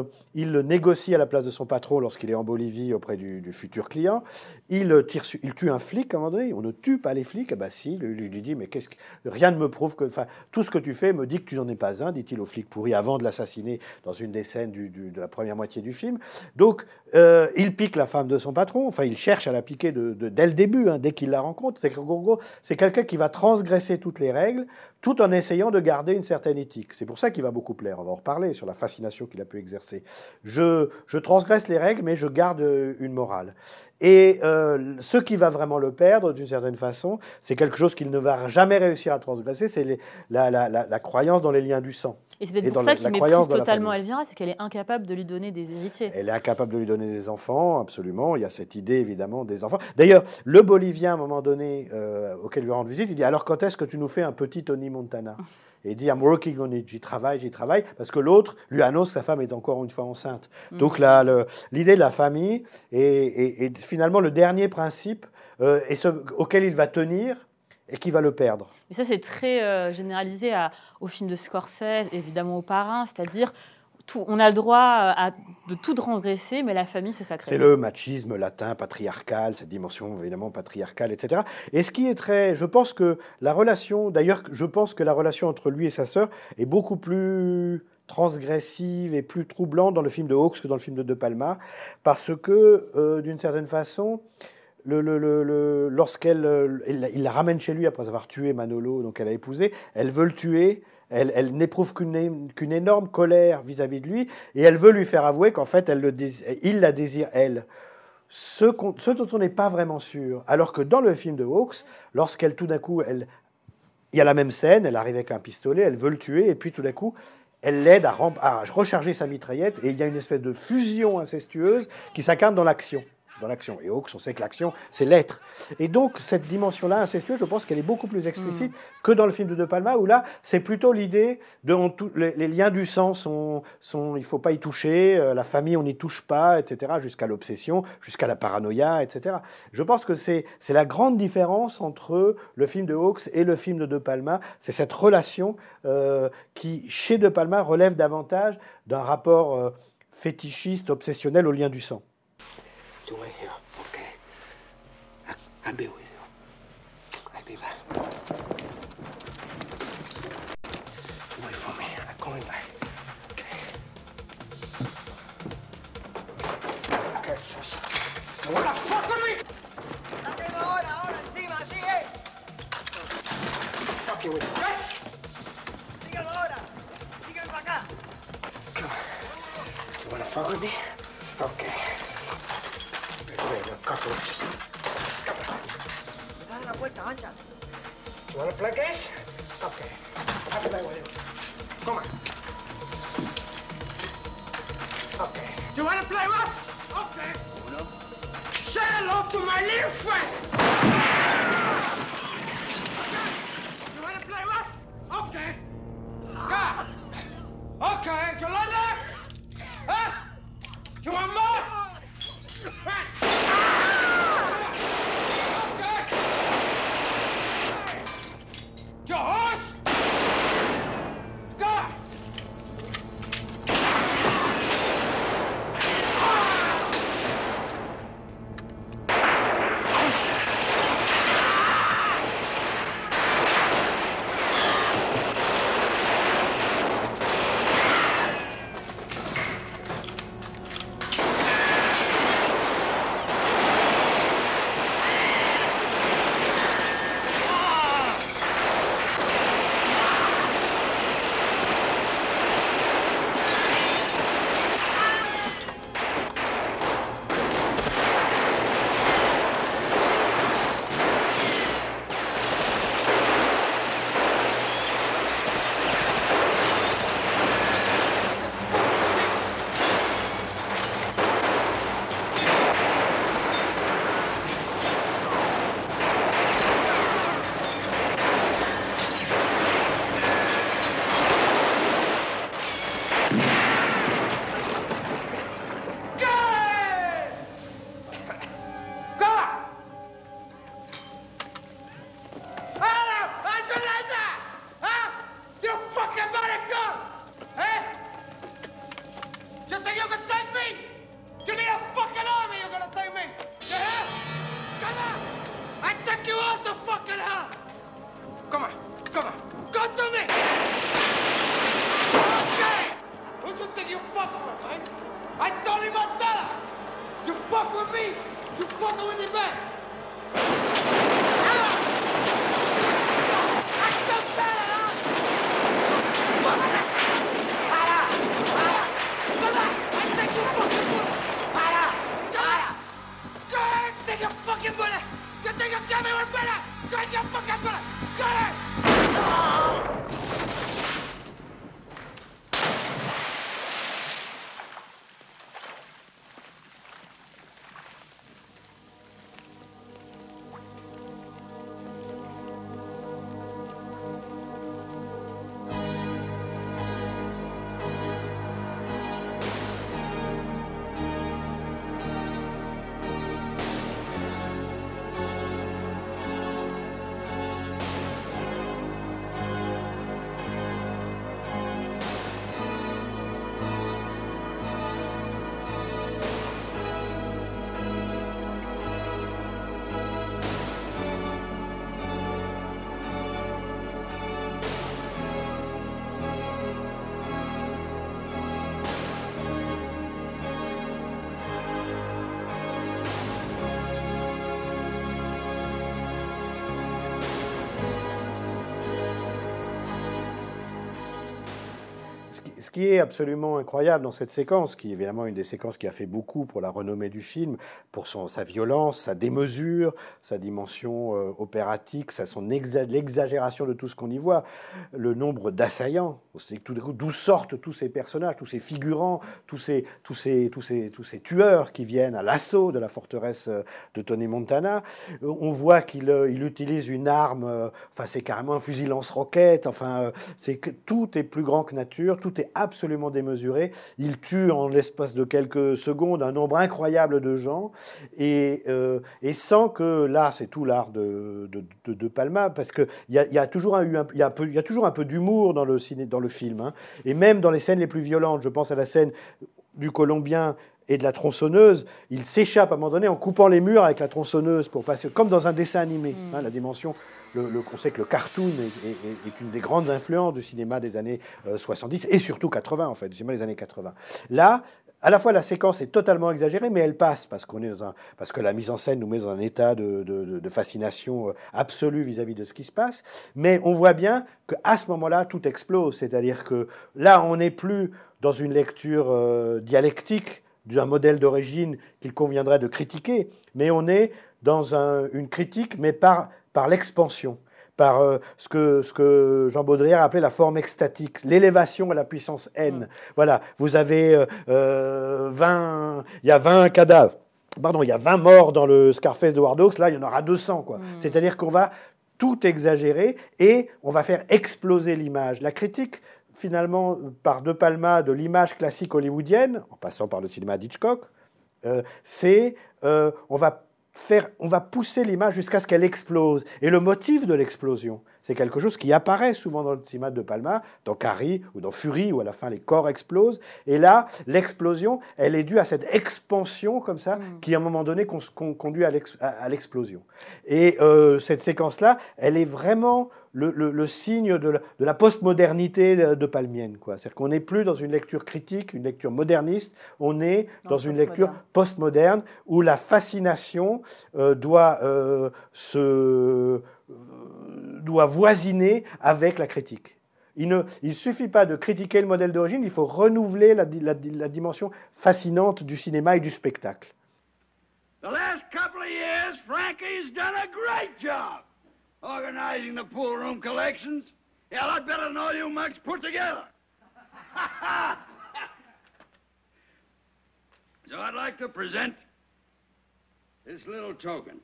le négocie à la place de son patron lorsqu'il est en Bolivie auprès du futur client, il tue un flic à un moment donné, on ne tue pas les flics, ah bah si, lui dit, mais rien ne me prouve que, tout ce que tu fais me dit que tu n'en es pas un, dit-il au flic pourri avant de l'assassiner dans une des scènes de la première moitié du film. Donc, il pique la femme de son patron. Enfin, il cherche à la piquer dès le début, dès qu'il la rencontre. C'est quelqu'un qui va transgresser toutes les règles, tout en essayant de garder une certaine éthique. C'est pour ça qu'il va beaucoup plaire. On va en reparler sur la fascination qu'il a pu exercer. Je transgresse les règles, mais je garde une morale. Et ce qui va vraiment le perdre, d'une certaine façon, c'est quelque chose qu'il ne va jamais réussir à transgresser, c'est la croyance dans les liens du sang. Et c'est peut-être pour ça qu'il méprise totalement Elvira, c'est qu'elle est incapable de lui donner des héritiers. Elle est incapable de lui donner des enfants, absolument. Il y a cette idée, évidemment, des enfants. D'ailleurs, le Bolivien, à un moment donné, auquel il lui rend visite, il dit « Alors, quand est-ce que tu nous fais un petit Tony Montana ?» Et il dit « I'm working on it ». J'y travaille, parce que l'autre lui annonce que sa femme est encore une fois enceinte. Donc, là, l'idée de la famille est finalement le dernier principe auquel il va tenir et qui va le perdre. Mais ça, c'est très généralisé au film de Scorsese, évidemment au Parrain, c'est-à-dire on a le droit de tout transgresser, mais la famille, c'est sacré. C'est le machisme latin, patriarcal, cette dimension évidemment patriarcale, etc. Et ce qui est je pense que la relation entre lui et sa sœur est beaucoup plus transgressive et plus troublante dans le film de Hawks que dans le film de De Palma, parce que, d'une certaine façon, lorsqu'il la ramène chez lui après avoir tué Manolo, donc elle a épousé, elle veut le tuer, elle n'éprouve qu'une énorme colère vis-à-vis de lui, et elle veut lui faire avouer qu'en fait il la désire elle. Ce dont on n'est pas vraiment sûr. Alors que dans le film de Hawks, lorsqu'elle tout d'un coup, il y a la même scène, elle arrive avec un pistolet, elle veut le tuer, et puis tout d'un coup, elle l'aide à recharger sa mitraillette, et il y a une espèce de fusion incestueuse qui s'incarne dans l'action. Et Hawks, on sait que l'action, c'est l'être. Et donc, cette dimension-là, incestueuse, je pense qu'elle est beaucoup plus explicite que dans le film de Palma, où là, c'est plutôt l'idée les liens du sang il ne faut pas y toucher, la famille, on n'y touche pas, etc., jusqu'à l'obsession, jusqu'à la paranoïa, etc. Je pense que c'est la grande différence entre le film de Hawks et le film de Palma. C'est cette relation qui, chez De Palma, relève davantage d'un rapport fétichiste, obsessionnel au lien du sang. You wait here, okay? I'll be with you. I'll be back. Wait for me. I'm coming back. Okay? Okay, Sosa. You wanna fuck with me? Ahora, encima, sigue. Fucking with you. Yes! Síguelo ahora. Síguelo para acá. Come on. You wanna fuck with me? Okay. Dale la puerta, ancha. You wanna play games? Okay. I'll play with you. Come on. Okay. You wanna play rough? Okay. Uno. Say hello to my little friend! You wanna play rough? Okay. Yeah. Okay. You like that? Huh? You want more? Come on. Go to me! Okay! Who you think you fucking with, man? I told him Montana! You fuck with me, you fucking with the man! Fucking bullet! You think you got me with bullet? Get your fucking bullet! Get it! Ce qui est absolument incroyable dans cette séquence, qui est évidemment une des séquences qui a fait beaucoup pour la renommée du film, pour sa violence, sa démesure, sa dimension opératique, l'exagération de tout ce qu'on y voit, le nombre d'assaillants, d'où sortent tous ces personnages, tous ces figurants, tous ces tueurs qui viennent à l'assaut de la forteresse de Tony Montana. On voit qu'il utilise une arme, c'est carrément un fusil lance-roquettes, c'est que tout est plus grand que nature, tout est absolument démesuré. Il tue en l'espace de quelques secondes un nombre incroyable de gens et sans que, là, c'est tout l'art de Palma, parce qu'il y a toujours un peu d'humour dans le film, hein. Et même dans les scènes les plus violentes, je pense à la scène du Colombien et de la tronçonneuse, il s'échappe à un moment donné en coupant les murs avec la tronçonneuse pour passer, comme dans un dessin animé, hein, la dimension. On sait que le cartoon est une des grandes influences du cinéma des années 70 et surtout 80, en fait, du cinéma des années 80. Là, à la fois la séquence est totalement exagérée, mais elle passe parce que la mise en scène nous met dans un état de fascination absolue vis-à-vis de ce qui se passe. Mais on voit bien qu'à ce moment-là, tout explose. C'est-à-dire que là, on n'est plus dans une lecture dialectique d'un modèle d'origine qu'il conviendrait de critiquer, mais on est dans une critique, mais par l'expansion, par ce que Jean Baudrillard appelait la forme extatique, l'élévation à la puissance n. Voilà, vous avez il y a 20 cadavres, pardon, il y a 20 morts dans le Scarface de Ward Hawks, là il y en aura 200, quoi. C'est-à-dire qu'on va tout exagérer et on va faire exploser l'image. La critique, finalement, par De Palma, de l'image classique hollywoodienne, en passant par le cinéma d'Hitchcock, on va pousser l'image jusqu'à ce qu'elle explose. Et le motif de l'explosion, c'est quelque chose qui apparaît souvent dans le cinéma de Palma, dans Carrie ou dans Fury, où à la fin les corps explosent. Et là, l'explosion, elle est due à cette expansion comme ça, qui à un moment donné conduit à l'explosion. Et cette séquence-là, elle est vraiment le signe de la postmodernité de palmienne, quoi. C'est-à-dire qu'on n'est plus dans une lecture critique, une lecture moderniste, on est dans une lecture postmoderne où la fascination doit voisiner avec la critique. Il ne suffit pas de critiquer le modèle d'origine, il faut renouveler la dimension fascinante du cinéma et du spectacle. The last couple of years, Frankie's done a great job organizing the pool room collections. Yeah, a lot better than all you mugs put together. So I'd like to present this little token.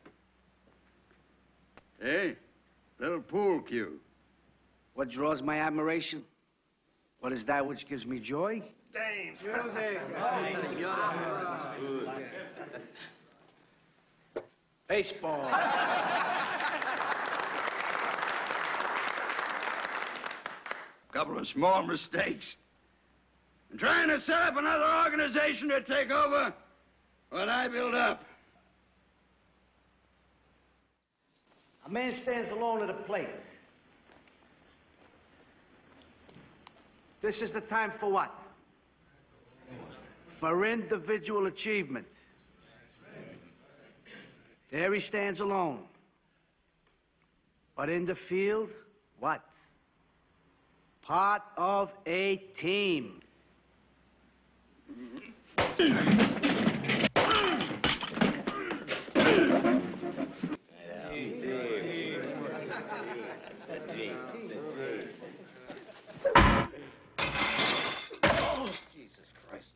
Hey, little pool cue. What draws my admiration? What is that which gives me joy? Dames. Baseball. Couple of small mistakes. I'm trying to set up another organization to take over what I built up. A man stands alone at a plate. This is the time for what? For individual achievement. There he stands alone. But in the field, what? Part of a team. Jesus Christ.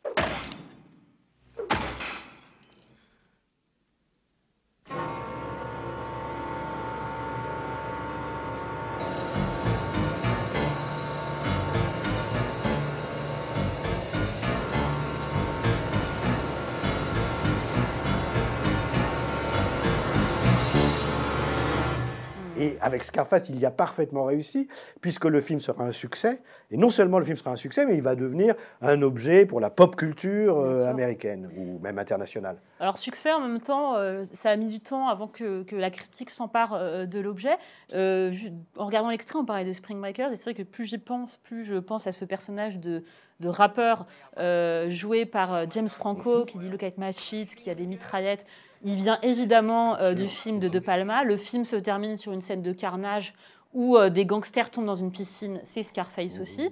Et avec Scarface, il y a parfaitement réussi, puisque le film sera un succès. Et non seulement le film sera un succès, mais il va devenir un objet pour la pop culture américaine, ou même internationale. Alors, succès, en même temps, ça a mis du temps avant que la critique s'empare de l'objet. En regardant l'extrait, on parlait de Spring Breakers, et c'est vrai que plus j'y pense, plus je pense à ce personnage de rappeur joué par James Franco, qui dit « Look at my shit », qui a des mitraillettes. Il vient évidemment du film de De Palma. Le film se termine sur une scène de carnage où des gangsters tombent dans une piscine. C'est Scarface aussi.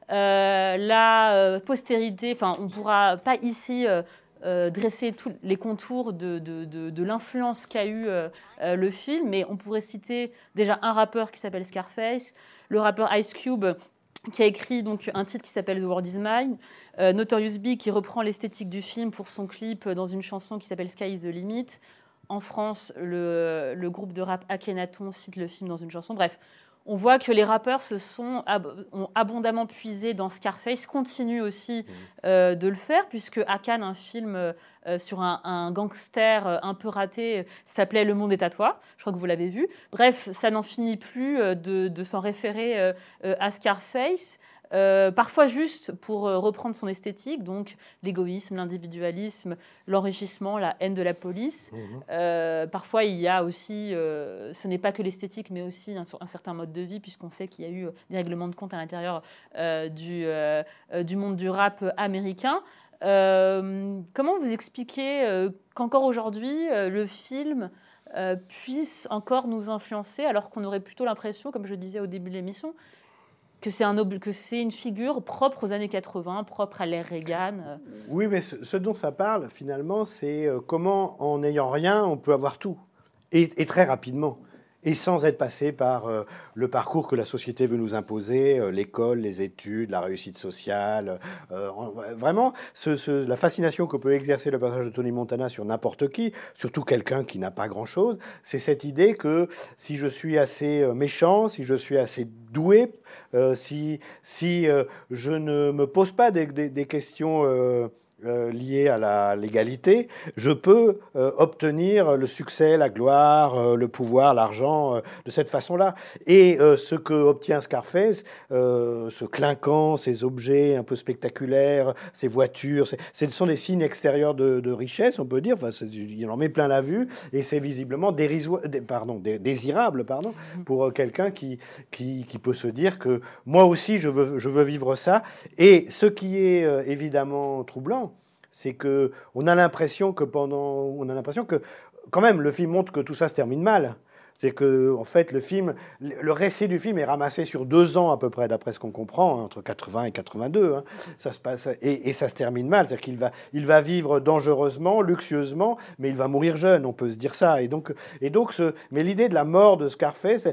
La postérité, enfin, on ne pourra pas ici dresser tous les contours de l'influence qu'a eu le film, mais on pourrait citer déjà un rappeur qui s'appelle Scarface, le rappeur Ice Cube, qui a écrit donc un titre qui s'appelle The World Is Mine, Notorious Big qui reprend l'esthétique du film pour son clip dans une chanson qui s'appelle Sky Is the Limit. En France, le groupe de rap Akhenaton cite le film dans une chanson. Bref, on voit que les rappeurs ont abondamment puisé dans Scarface, continuent aussi de le faire, puisque à Cannes, un film sur un gangster un peu raté s'appelait Le Monde est à toi. Je crois que vous l'avez vu. Bref, ça n'en finit plus de s'en référer à Scarface. Parfois juste pour reprendre son esthétique, donc l'égoïsme, l'individualisme, l'enrichissement, la haine de la police. Parfois, il y a aussi, ce n'est pas que l'esthétique, mais aussi un certain mode de vie, puisqu'on sait qu'il y a eu des règlements de compte à l'intérieur du monde du rap américain. Comment vous expliquez qu'encore aujourd'hui, le film puisse encore nous influencer, alors qu'on aurait plutôt l'impression, comme je disais au début de l'émission, que c'est une figure propre aux années 80, propre à l'ère Reagan. Oui, mais ce dont ça parle, finalement, c'est comment, en n'ayant rien, on peut avoir tout. Et très rapidement. Et sans être passé par le parcours que la société veut nous imposer, l'école, les études, la réussite sociale. Vraiment, la fascination que peut exercer le personnage de Tony Montana sur n'importe qui, surtout quelqu'un qui n'a pas grand-chose, c'est cette idée que si je suis assez méchant, si je suis assez doué, si je ne me pose pas des questions liées à l'égalité, je peux obtenir le succès, la gloire, le pouvoir, l'argent de cette façon-là. Et ce que obtient Scarface, ce clinquant, ces objets un peu spectaculaires, ces voitures, ce sont des signes extérieurs de richesse, on peut dire. Enfin, il en met plein la vue, et c'est visiblement désirable pour quelqu'un qui peut se dire que moi aussi je veux vivre ça. Et ce qui est évidemment troublant, c'est que on a l'impression que quand même le film montre que tout ça se termine mal. C'est que en fait le récit du film est ramassé sur 2 ans à peu près, d'après ce qu'on comprend, entre 80 et 82. Ça se passe et ça se termine mal. C'est-à-dire qu'il va vivre dangereusement, luxueusement, mais il va mourir jeune. On peut se dire ça. Mais l'idée de la mort de Scarface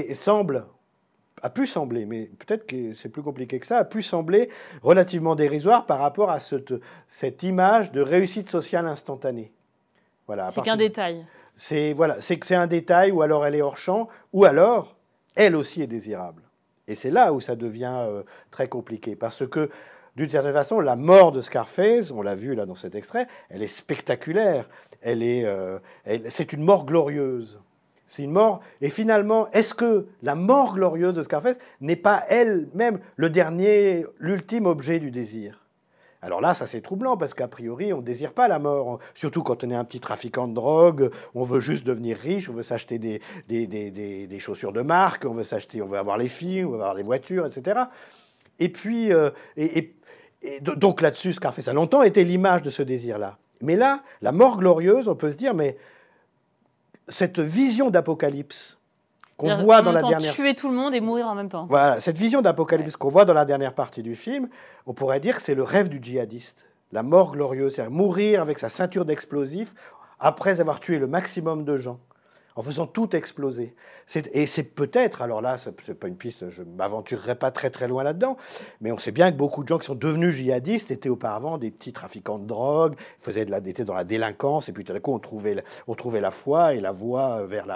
a pu sembler, mais peut-être que c'est plus compliqué que ça, a pu sembler relativement dérisoire par rapport à cette image de réussite sociale instantanée. Voilà, c'est qu'un détail. C'est que c'est un détail, ou alors elle est hors champ, ou alors elle aussi est désirable. Et c'est là où ça devient très compliqué, parce que d'une certaine façon, la mort de Scarface, on l'a vu là dans cet extrait, elle est spectaculaire, c'est une mort glorieuse. C'est une mort. Et finalement, est-ce que la mort glorieuse de Scarface n'est pas elle-même l'ultime objet du désir? Alors là, ça c'est troublant, parce qu'a priori, on ne désire pas la mort. Surtout quand on est un petit trafiquant de drogue, on veut juste devenir riche, on veut s'acheter des chaussures de marque, on veut avoir les filles, on veut avoir des voitures, etc. Et puis, donc là-dessus, Scarface a longtemps été l'image de ce désir-là. Mais là, la mort glorieuse, on peut se dire, mais cette vision d'apocalypse qu'on voit dans la dernière... Tuer tout le monde et mourir en même temps. Voilà, cette vision d'apocalypse qu'on voit dans la dernière partie du film, on pourrait dire que c'est le rêve du djihadiste. La mort glorieuse, c'est-à-dire mourir avec sa ceinture d'explosifs après avoir tué le maximum de gens, en faisant tout exploser. Et c'est peut-être, alors là, ce n'est pas une piste, je ne m'aventurerai pas très très loin là-dedans, mais on sait bien que beaucoup de gens qui sont devenus djihadistes étaient auparavant des petits trafiquants de drogue, étaient dans la délinquance, et puis tout d'un coup on trouvait la foi et la voie vers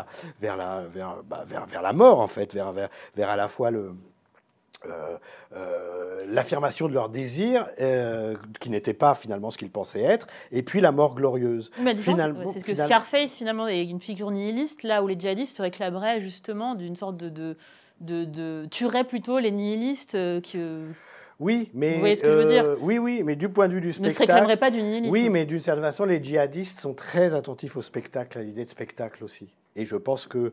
la mort, en fait, vers à la fois l'affirmation de leur désir, qui n'était pas finalement ce qu'ils pensaient être, et puis la mort glorieuse. Mais c'est que Scarface, finalement, est une figure nihiliste, là où les djihadistes se réclameraient justement d'une sorte tueraient plutôt les nihilistes que... Oui, mais, vous voyez ce que je veux dire? Oui, mais du point de vue du spectacle... Ne se réclameraient pas du nihilisme. Oui, mais d'une certaine façon, les djihadistes sont très attentifs au spectacle, à l'idée de spectacle aussi. Et je pense que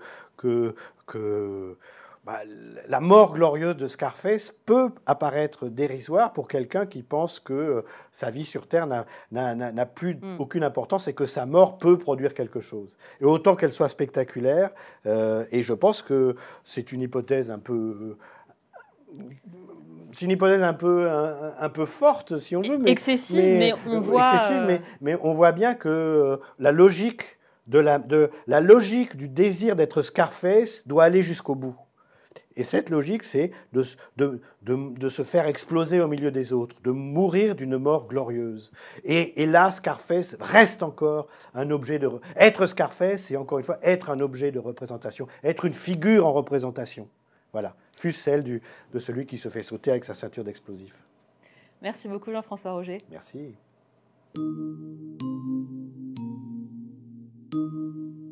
la mort glorieuse de Scarface peut apparaître dérisoire pour quelqu'un qui pense que sa vie sur Terre n'a plus aucune importance et que sa mort peut produire quelque chose. Et autant qu'elle soit spectaculaire, et je pense que c'est une hypothèse un peu... C'est une hypothèse un peu forte, si on veut. Excessive, mais on voit... Excessive, mais on voit bien que la logique la logique du désir d'être Scarface doit aller jusqu'au bout. Et cette logique, c'est de se faire exploser au milieu des autres, de mourir d'une mort glorieuse. Et là, Scarface reste encore un objet de... Être Scarface, c'est encore une fois être un objet de représentation, être une figure en représentation. Voilà, fût-ce celle de celui qui se fait sauter avec sa ceinture d'explosifs. Merci beaucoup Jean-François Roger. Merci.